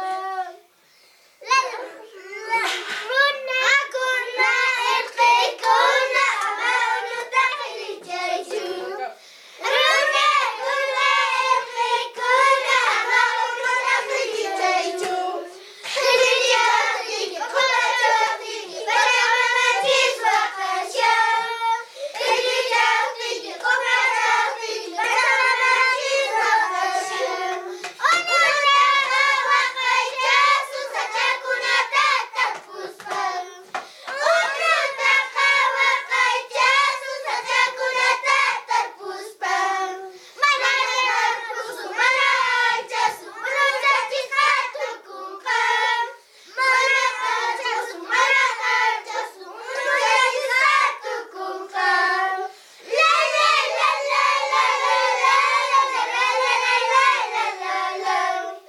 Runakuna eqequna amawna qillichaychu. Runakuna eqequna amawna qillichaychu. Qillichaqtiki, qopachaqtiki, pachamamanchis waqasha. Qillichaqtiki, qopachaqtiki, pachamamanchis waqasha. Onunaqa waqaychasu sachakunata tarpuspan. Onunaqa waqaychasu sachakunata tarpuspan. Mana tarpusu, mana aychasu, unuchachisqa tukunqan. Mana aychasu, mana aychasu, unuchachisqa tukunqan. La la la la la la la la la la la la la la.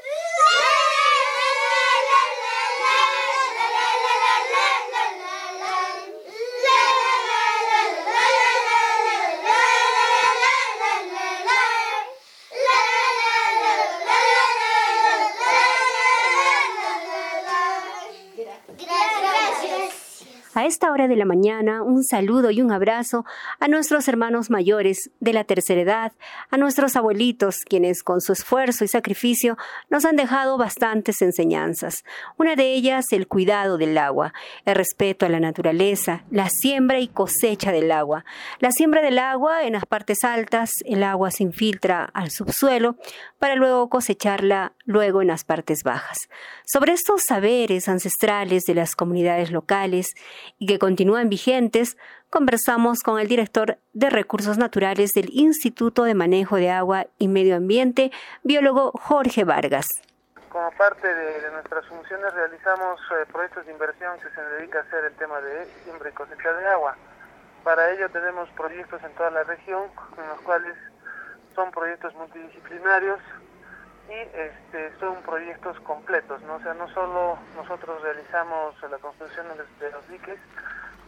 A esta hora de la mañana, un saludo y un abrazo a nuestros hermanos mayores de la tercera edad, a nuestros abuelitos, quienes con su esfuerzo y sacrificio nos han dejado bastantes enseñanzas. Una de ellas, el cuidado del agua, el respeto a la naturaleza, la siembra y cosecha del agua. La siembra del agua en las partes altas, el agua se infiltra al subsuelo para luego cosecharla luego en las partes bajas. Sobre estos saberes ancestrales de las comunidades locales y que continúan vigentes, conversamos con el director de Recursos Naturales del Instituto de Manejo de Agua y Medio Ambiente, biólogo Jorge Vargas. Como parte de, de nuestras funciones realizamos eh, proyectos de inversión que se dedica a hacer el tema de siembra y cosecha de agua. Para ello tenemos proyectos en toda la región, en los cuales son proyectos multidisciplinarios y este, son proyectos completos, ¿no? O sea, no solo nosotros realizamos la construcción de, de los diques,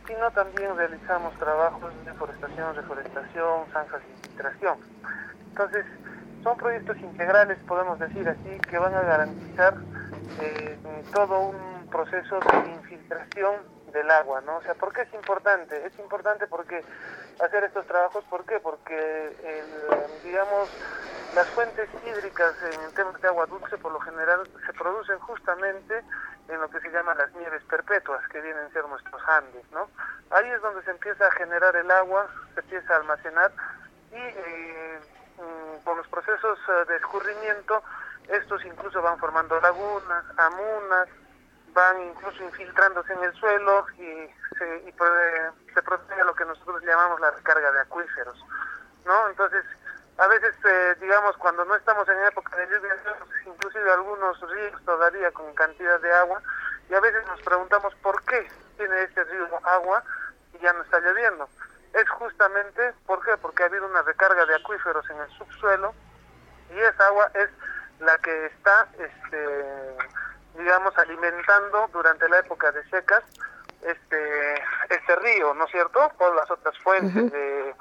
sino también realizamos trabajos de forestación, reforestación, zanjas y infiltración. Entonces, son proyectos integrales, podemos decir así, que van a garantizar eh, todo un proceso de infiltración del agua, ¿no? O sea, ¿por qué es importante? Es importante porque hacer estos trabajos, ¿por qué? Porque, el, digamos, las fuentes hídricas en el tema de agua dulce por lo general se producen justamente en lo que se llama las nieves perpetuas, que vienen a ser nuestros Andes, ¿no? Ahí es donde se empieza a generar el agua, se empieza a almacenar y eh, con los procesos de escurrimiento, estos incluso van formando lagunas, amunas, van incluso infiltrándose en el suelo y se, y se produce lo que nosotros llamamos la recarga de acuíferos, ¿no? Entonces, a veces, eh, digamos, cuando no estamos en época de lluvia, inclusive algunos ríos todavía con cantidad de agua, y a veces nos preguntamos por qué tiene este río agua y ya no está lloviendo. Es justamente, ¿por qué? Porque ha habido una recarga de acuíferos en el subsuelo y esa agua es la que está, este, digamos, alimentando durante la época de secas este este río, ¿no es cierto? O las otras fuentes uh-huh. de,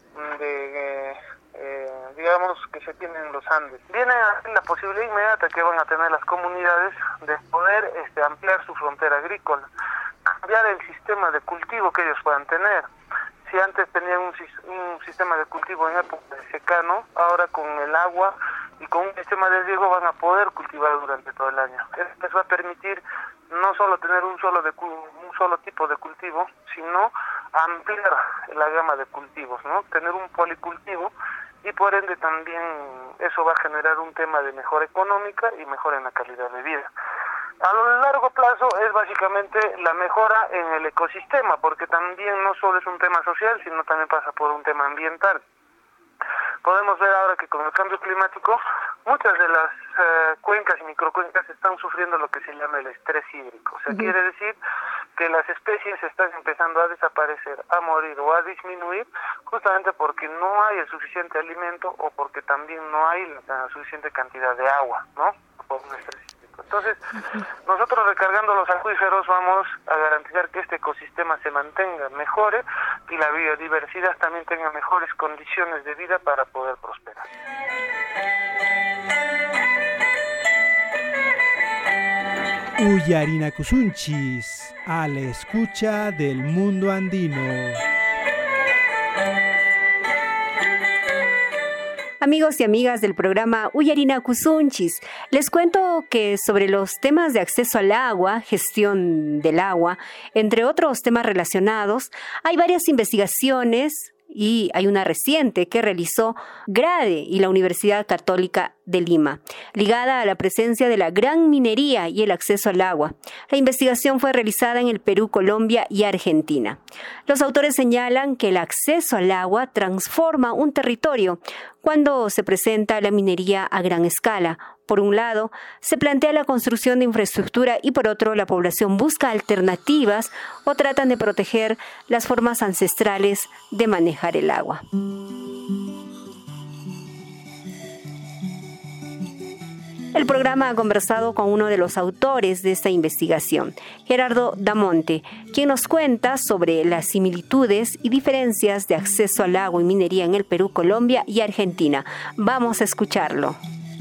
de eh, digamos, que se tienen en los Andes. Viene la posibilidad inmediata que van a tener las comunidades de poder este, ampliar su frontera agrícola, cambiar el sistema de cultivo que ellos puedan tener. Si antes tenían un, un sistema de cultivo en época de secano, ahora con el agua y con un sistema de riego van a poder cultivar durante todo el año. Esto les va a permitir no solo tener un solo de un solo tipo de cultivo, sino ampliar la gama de cultivos, ¿no? Tener un policultivo y por ende también eso va a generar un tema de mejora económica y mejora en la calidad de vida. A lo largo plazo es básicamente la mejora en el ecosistema, porque también no solo es un tema social, sino también pasa por un tema ambiental. Podemos ver ahora que con el cambio climático, muchas de las eh, cuencas y microcuencas están sufriendo lo que se llama el estrés hídrico. O sea, uh-huh. quiere decir que las especies están empezando a desaparecer, a morir o a disminuir, justamente porque no hay el suficiente alimento o porque también no hay la suficiente cantidad de agua, ¿no? Por un estrés hídrico. Entonces, nosotros recargando los acuíferos vamos a garantizar que este ecosistema se mantenga, mejore y la biodiversidad también tenga mejores condiciones de vida para poder prosperar. Uyarinakusunchis, a la escucha del mundo andino. Amigos y amigas del programa Uyarinakusunchis, les cuento que sobre los temas de acceso al agua, gestión del agua, entre otros temas relacionados, hay varias investigaciones y hay una reciente que realizó GRADE y la Universidad Católica de Lima, ligada a la presencia de la gran minería y el acceso al agua. La investigación fue realizada en el Perú, Colombia y Argentina. Los autores señalan que el acceso al agua transforma un territorio cuando se presenta la minería a gran escala. Por un lado, se plantea la construcción de infraestructura y por otro, la población busca alternativas o tratan de proteger las formas ancestrales de manejar el agua. El programa ha conversado con uno de los autores de esta investigación, Gerardo Damonte, quien nos cuenta sobre las similitudes y diferencias de acceso al agua y minería en el Perú, Colombia y Argentina. Vamos a escucharlo.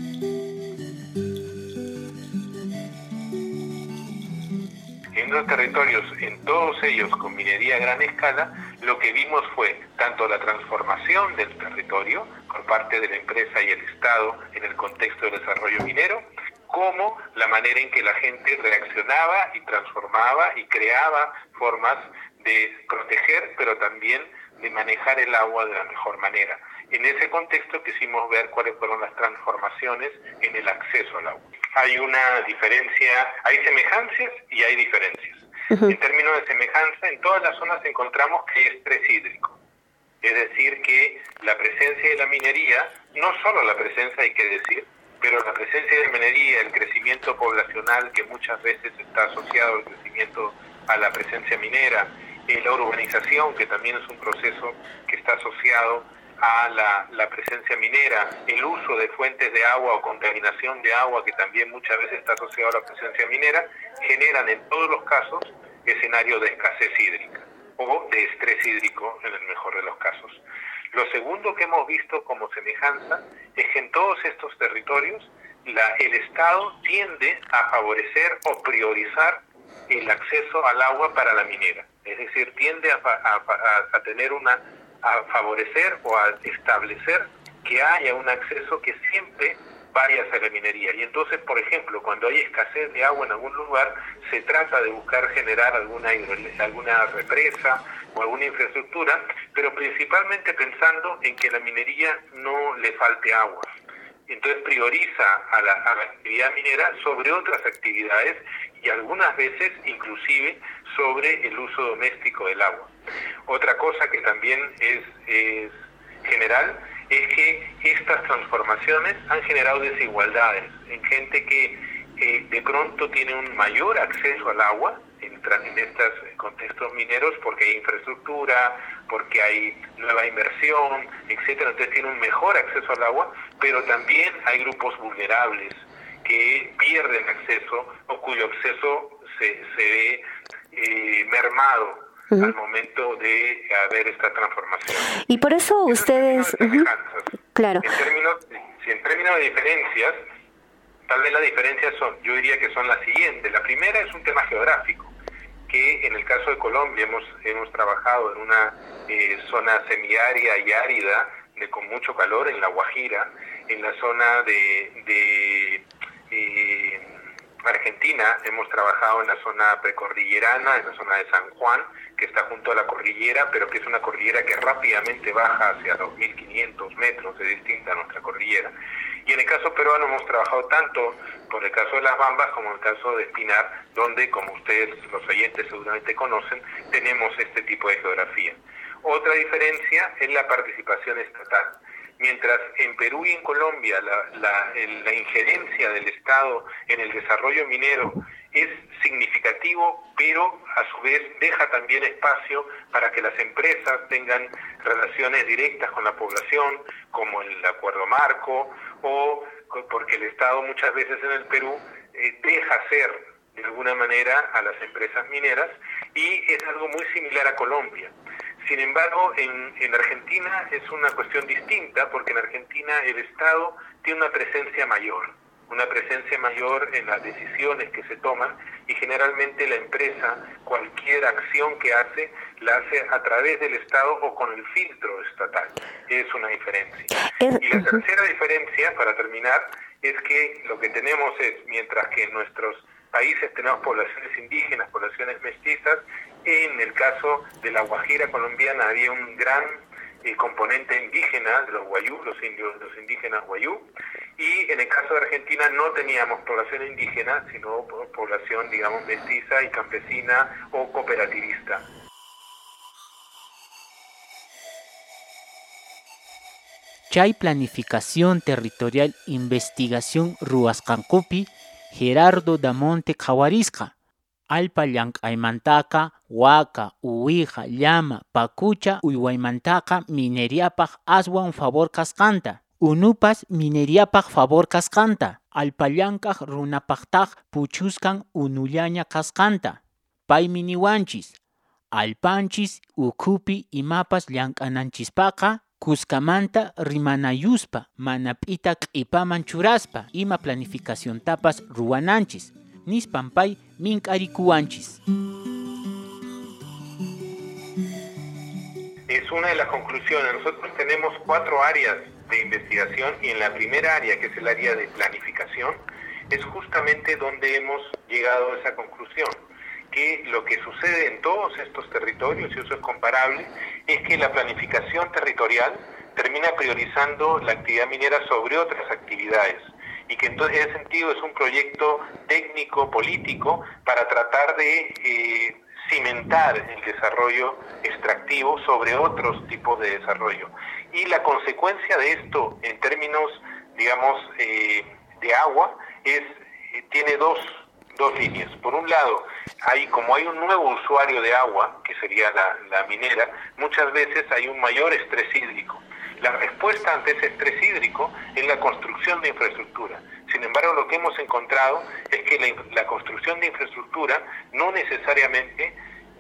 En los territorios, en todos ellos con minería a gran escala, lo que vimos fue tanto la transformación del territorio por parte de la empresa y el Estado en el contexto del desarrollo minero, como la manera en que la gente reaccionaba y transformaba y creaba formas de proteger, pero también de manejar el agua de la mejor manera. En ese contexto quisimos ver cuáles fueron las transformaciones en el acceso al agua. Hay una diferencia, hay semejanzas y hay diferencias. Uh-huh. En términos de semejanza, en todas las zonas encontramos que hay estrés hídrico. Es decir, que la presencia de la minería, no solo la presencia hay que decir, pero la presencia de la minería, el crecimiento poblacional que muchas veces está asociado al crecimiento a la presencia minera, eh, la urbanización, que también es un proceso que está asociado a la, la presencia minera, el uso de fuentes de agua o contaminación de agua, que también muchas veces está asociado a la presencia minera, generan en todos los casos escenarios de escasez hídrica. o de estrés hídrico en el mejor de los casos. Lo segundo que hemos visto como semejanza es que en todos estos territorios la, el Estado tiende a favorecer o priorizar el acceso al agua para la minera. Es decir, tiende a, a, a tener una, a favorecer o a establecer que haya un acceso que siempre vaya hacia la minería. Y entonces, por ejemplo, cuando hay escasez de agua en algún lugar, se trata de buscar generar alguna, alguna represa o alguna infraestructura, pero principalmente pensando en que la minería no le falte agua. Entonces prioriza a la, a la actividad minera sobre otras actividades y algunas veces inclusive sobre el uso doméstico del agua. Otra cosa que también es, es general es que estas transformaciones han generado desigualdades en gente que eh, de pronto tiene un mayor acceso al agua en, en estos contextos mineros porque hay infraestructura, porque hay nueva inversión, etcétera. Entonces tiene un mejor acceso al agua, pero también hay grupos vulnerables que pierden acceso o cuyo acceso se, se ve eh, mermado uh-huh. al momento de haber esta transformación. Y por eso ustedes... Uh-huh. Claro. En términos, si en términos de diferencias, tal vez las diferencias son, yo diría que son las siguientes. La primera es un tema geográfico, que en el caso de Colombia hemos, hemos trabajado en una eh, zona semiárida y árida, de, con mucho calor, en La Guajira, en la zona de... de eh, Argentina hemos trabajado en la zona precordillerana, en la zona de San Juan, que está junto a la cordillera, pero que es una cordillera que rápidamente baja hacia dos mil quinientos metros, es distinta a nuestra cordillera. Y en el caso peruano hemos trabajado tanto por el caso de Las Bambas como en el caso de Espinar, donde, como ustedes, los oyentes seguramente conocen, tenemos este tipo de geografía. Otra diferencia es la participación estatal. Mientras en Perú y en Colombia la, la, la injerencia del Estado en el desarrollo minero es significativo, pero a su vez deja también espacio para que las empresas tengan relaciones directas con la población, como el acuerdo marco, o porque el Estado muchas veces en el Perú eh, deja hacer de alguna manera a las empresas mineras, y es algo muy similar a Colombia. Sin embargo, en, en Argentina es una cuestión distinta, porque en Argentina el Estado tiene una presencia mayor, una presencia mayor en las decisiones que se toman, y generalmente la empresa, cualquier acción que hace, la hace a través del Estado o con el filtro estatal. Es una diferencia. Y la tercera diferencia, para terminar, es que lo que tenemos es, mientras que en nuestros países tenemos poblaciones indígenas, poblaciones mestizas, en el caso de la Guajira colombiana había un gran eh, componente indígena de los guayú, los indios, los indígenas guayú, y en el caso de Argentina no teníamos población indígena, sino población, digamos, mestiza y campesina o cooperativista. Chay Planificación Territorial Investigación Ruascancupi, Gerardo Damonte Cahuarisca, Alpa Llank'aymantaka, Huaca, Uwija, Llama, Pacucha, Uywaymantaka, mineriapaj aswan favor kasqanta. Unupas mineriapaj favor kasqanta. Alpa llank'aj runapajtaj puchuskan unullaña kasqanta. Pay miniwanchis. Alpanchis, ukupi imapas llank'ananchispaka, Cuscamanta rimanayuspa, manapita q'ipaman churaspa, ima planificación tapas ruananchis, nispampay mink'arikuanchis. Es una de las conclusiones. Nosotros tenemos cuatro áreas de investigación, y en la primera área, que es el área de planificación, es justamente donde hemos llegado a esa conclusión, que lo que sucede en todos estos territorios, y eso es comparable, es que la planificación territorial termina priorizando la actividad minera sobre otras actividades, y que entonces en ese sentido es un proyecto técnico-político para tratar de eh, cimentar el desarrollo extractivo sobre otros tipos de desarrollo. Y la consecuencia de esto en términos, digamos, eh, de agua, es eh, tiene dos dos líneas. Por un lado, hay como hay un nuevo usuario de agua, que sería la, la minera, muchas veces hay un mayor estrés hídrico. La respuesta ante ese estrés hídrico es la construcción de infraestructura. Sin embargo, lo que hemos encontrado es que la, la construcción de infraestructura no necesariamente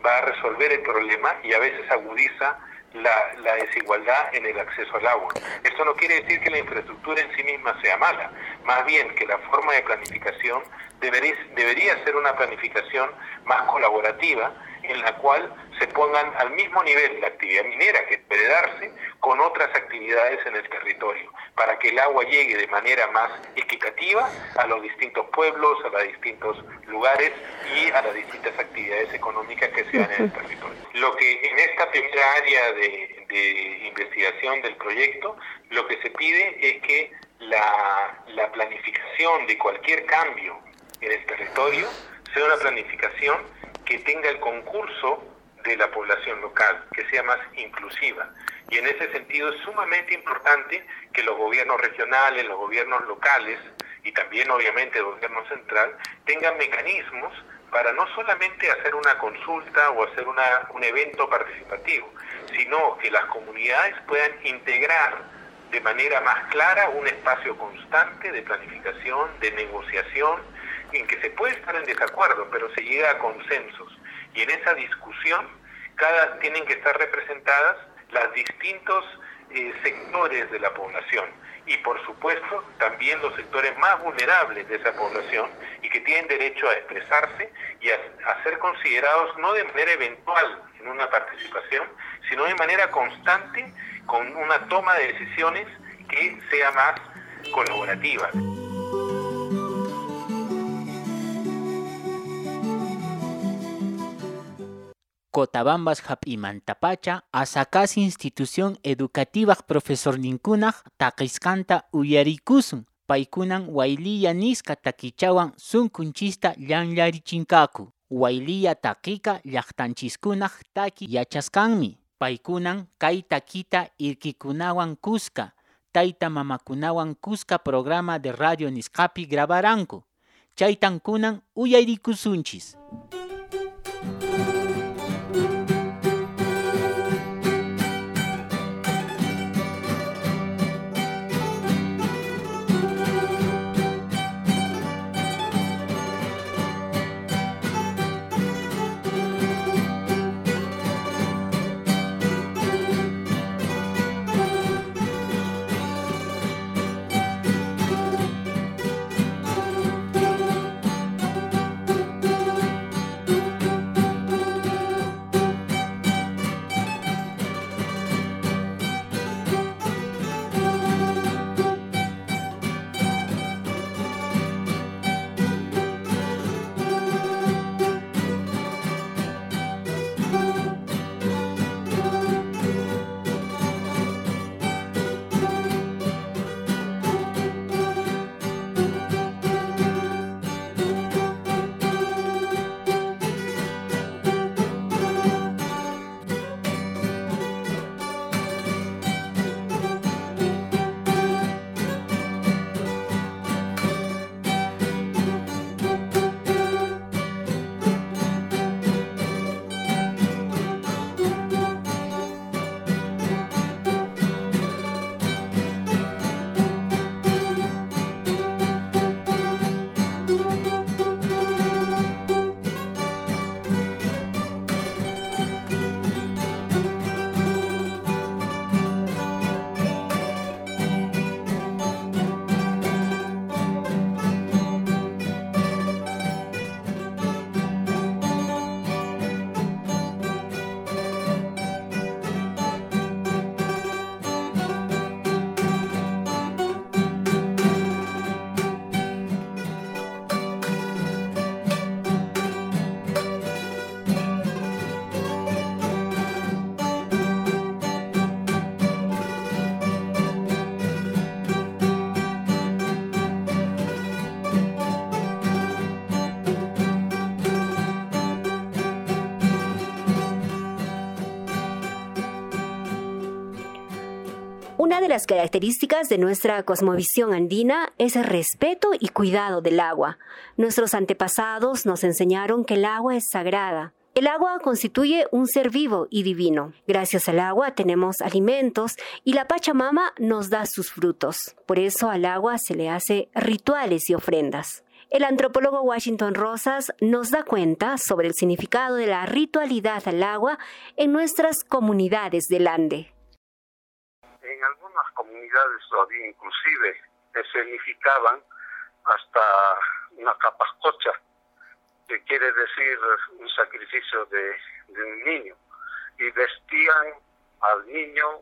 va a resolver el problema y a veces agudiza la, la desigualdad en el acceso al agua. Esto no quiere decir que la infraestructura en sí misma sea mala, más bien que la forma de planificación debería, debería ser una planificación más colaborativa, en la cual se pongan al mismo nivel la actividad minera que puede darse con otras actividades en el territorio, para que el agua llegue de manera más equitativa a los distintos pueblos, a los distintos lugares y a las distintas actividades económicas que se dan en el territorio. Lo que en esta primera área de, de investigación del proyecto, lo que se pide es que la, la planificación de cualquier cambio en el territorio sea una planificación que tenga el concurso de la población local, que sea más inclusiva. Y en ese sentido es sumamente importante que los gobiernos regionales, los gobiernos locales y también obviamente el gobierno central tengan mecanismos para no solamente hacer una consulta o hacer una, un evento participativo, sino que las comunidades puedan integrar de manera más clara un espacio constante de planificación, de negociación, en que se puede estar en desacuerdo, pero se llega a consensos. Y en esa discusión cada tienen que estar representadas los distintos eh, sectores de la población y, por supuesto, también los sectores más vulnerables de esa población y que tienen derecho a expresarse y a, a ser considerados no de manera eventual en una participación, sino de manera constante con una toma de decisiones que sea más colaborativa. Cotabambas hap'imantapacha asakasi institución educativa profesor ninkunaj taqisqanta uyarikusun paykunan wayliya nisqa takichawan sunkunchista llanllarichinkaku. Wayliya taqiqa llaqtanchiskunaj taki yachasqanmi. Paykunan kay takita irkikunawan kuska tayta mamakunawan kuska programa de radio nisqapi grabaranku. Chaytankunan uyarikusunchis. Una de las características de nuestra cosmovisión andina es el respeto y cuidado del agua. Nuestros antepasados nos enseñaron que el agua es sagrada. El agua constituye un ser vivo y divino. Gracias al agua tenemos alimentos y la Pachamama nos da sus frutos. Por eso al agua se le hace rituales y ofrendas. El antropólogo Washington Rosas nos da cuenta sobre el significado de la ritualidad al agua en nuestras comunidades del Ande. En algunas comunidades todavía inclusive escenificaban hasta una capascocha, que quiere decir un sacrificio de, de un niño, y vestían al niño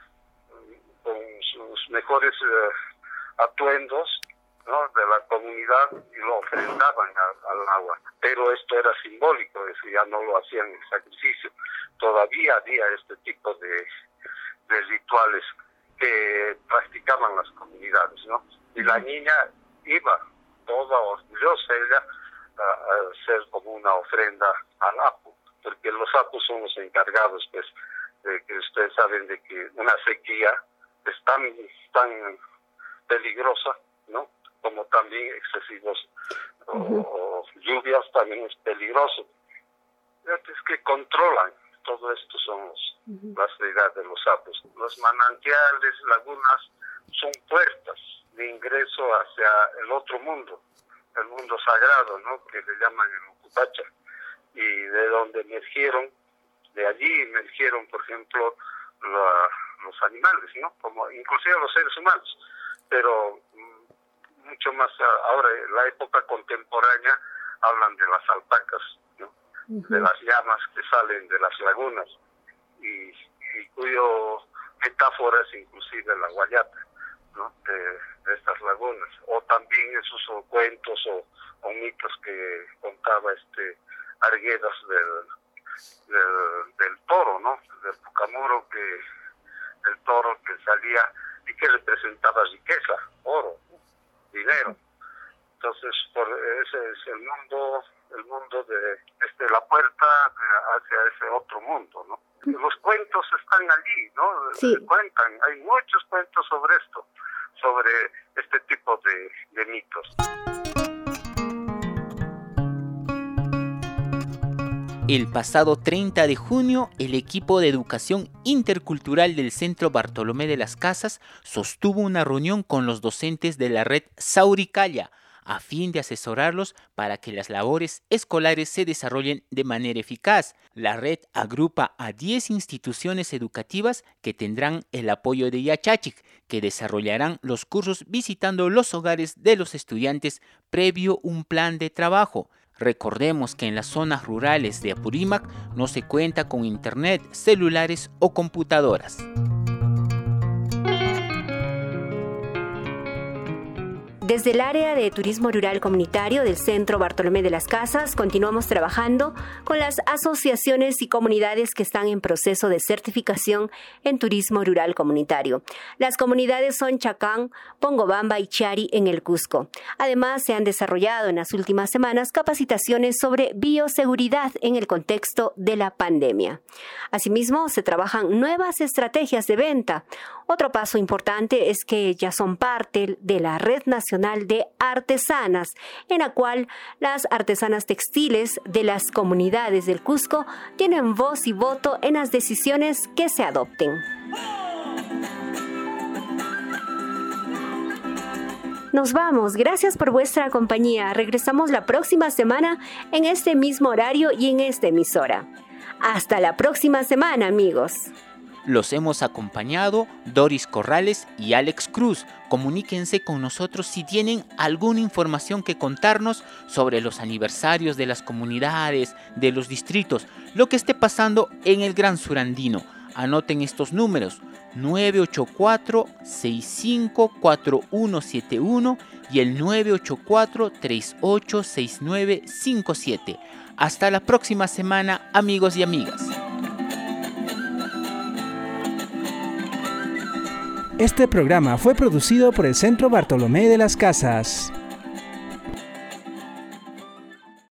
con sus mejores uh, atuendos, ¿no?, de la comunidad, y lo ofrendaban a, al agua. Pero esto era simbólico, es decir, ya no lo hacían en sacrificio. Todavía había este tipo de, de rituales que practicaban las comunidades, ¿no? Y la niña iba toda orgullosa ella a, a hacer como una ofrenda al Apu, porque los Apus son los encargados, pues, de que ustedes saben de que una sequía es tan, tan peligrosa, ¿no?, como también excesivos uh-huh. o, o lluvias también es peligroso. Es que controlan todo esto, son los, uh-huh. las deidades de los Apus. Los manantiales, lagunas, son puertas de ingreso hacia el otro mundo, el mundo sagrado, ¿no?, que le llaman el Ucupacha, y de donde emergieron, de allí emergieron, por ejemplo, la, los animales, ¿no?, como inclusive los seres humanos, pero mucho más ahora, en la época contemporánea, hablan de las alpacas, ¿no?, uh-huh. de las llamas que salen de las lagunas, y, y cuyo metáfora es inclusive la guayata, ¿no?, de, de estas lagunas, o también esos o cuentos o, o mitos que contaba este Arguedas del, del, del toro, ¿no?, del Pucamuro, que el toro que salía y que representaba riqueza, oro, dinero. Entonces, por ese es el mundo, el mundo de este la puerta hacia ese otro mundo, ¿no? Los cuentos están allí, ¿no? Sí. Cuentan, hay muchos cuentos sobre esto, sobre este tipo de, de mitos. El pasado treinta de junio, el equipo de educación intercultural del Centro Bartolomé de las Casas sostuvo una reunión con los docentes de la red Sauricaya a fin de asesorarlos para que las labores escolares se desarrollen de manera eficaz. La red agrupa a diez instituciones educativas que tendrán el apoyo de Yachachic, que desarrollarán los cursos visitando los hogares de los estudiantes previo un plan de trabajo. Recordemos que en las zonas rurales de Apurímac no se cuenta con internet, celulares o computadoras. Desde el área de turismo rural comunitario del Centro Bartolomé de las Casas, continuamos trabajando con las asociaciones y comunidades que están en proceso de certificación en turismo rural comunitario. Las comunidades son Chacán, Pongobamba y Chari en el Cusco. Además, se han desarrollado en las últimas semanas capacitaciones sobre bioseguridad en el contexto de la pandemia. Asimismo, se trabajan nuevas estrategias de venta. Otro paso importante es que ya son parte de la Red Nacional de Artesanas, en la cual las artesanas textiles de las comunidades del Cusco tienen voz y voto en las decisiones que se adopten. Nos vamos, gracias por vuestra compañía. Regresamos la próxima semana en este mismo horario y en esta emisora. Hasta la próxima semana, amigos. Los hemos acompañado Doris Corrales y Alex Cruz. Comuníquense con nosotros si tienen alguna información que contarnos sobre los aniversarios de las comunidades, de los distritos, lo que esté pasando en el Gran Surandino. Anoten estos números: nueve ocho cuatro, seis cinco cuatro uno siete uno y el nueve ocho cuatro, tres ocho seis nueve cinco siete. Hasta la próxima semana, amigos y amigas. Este programa fue producido por el Centro Bartolomé de las Casas.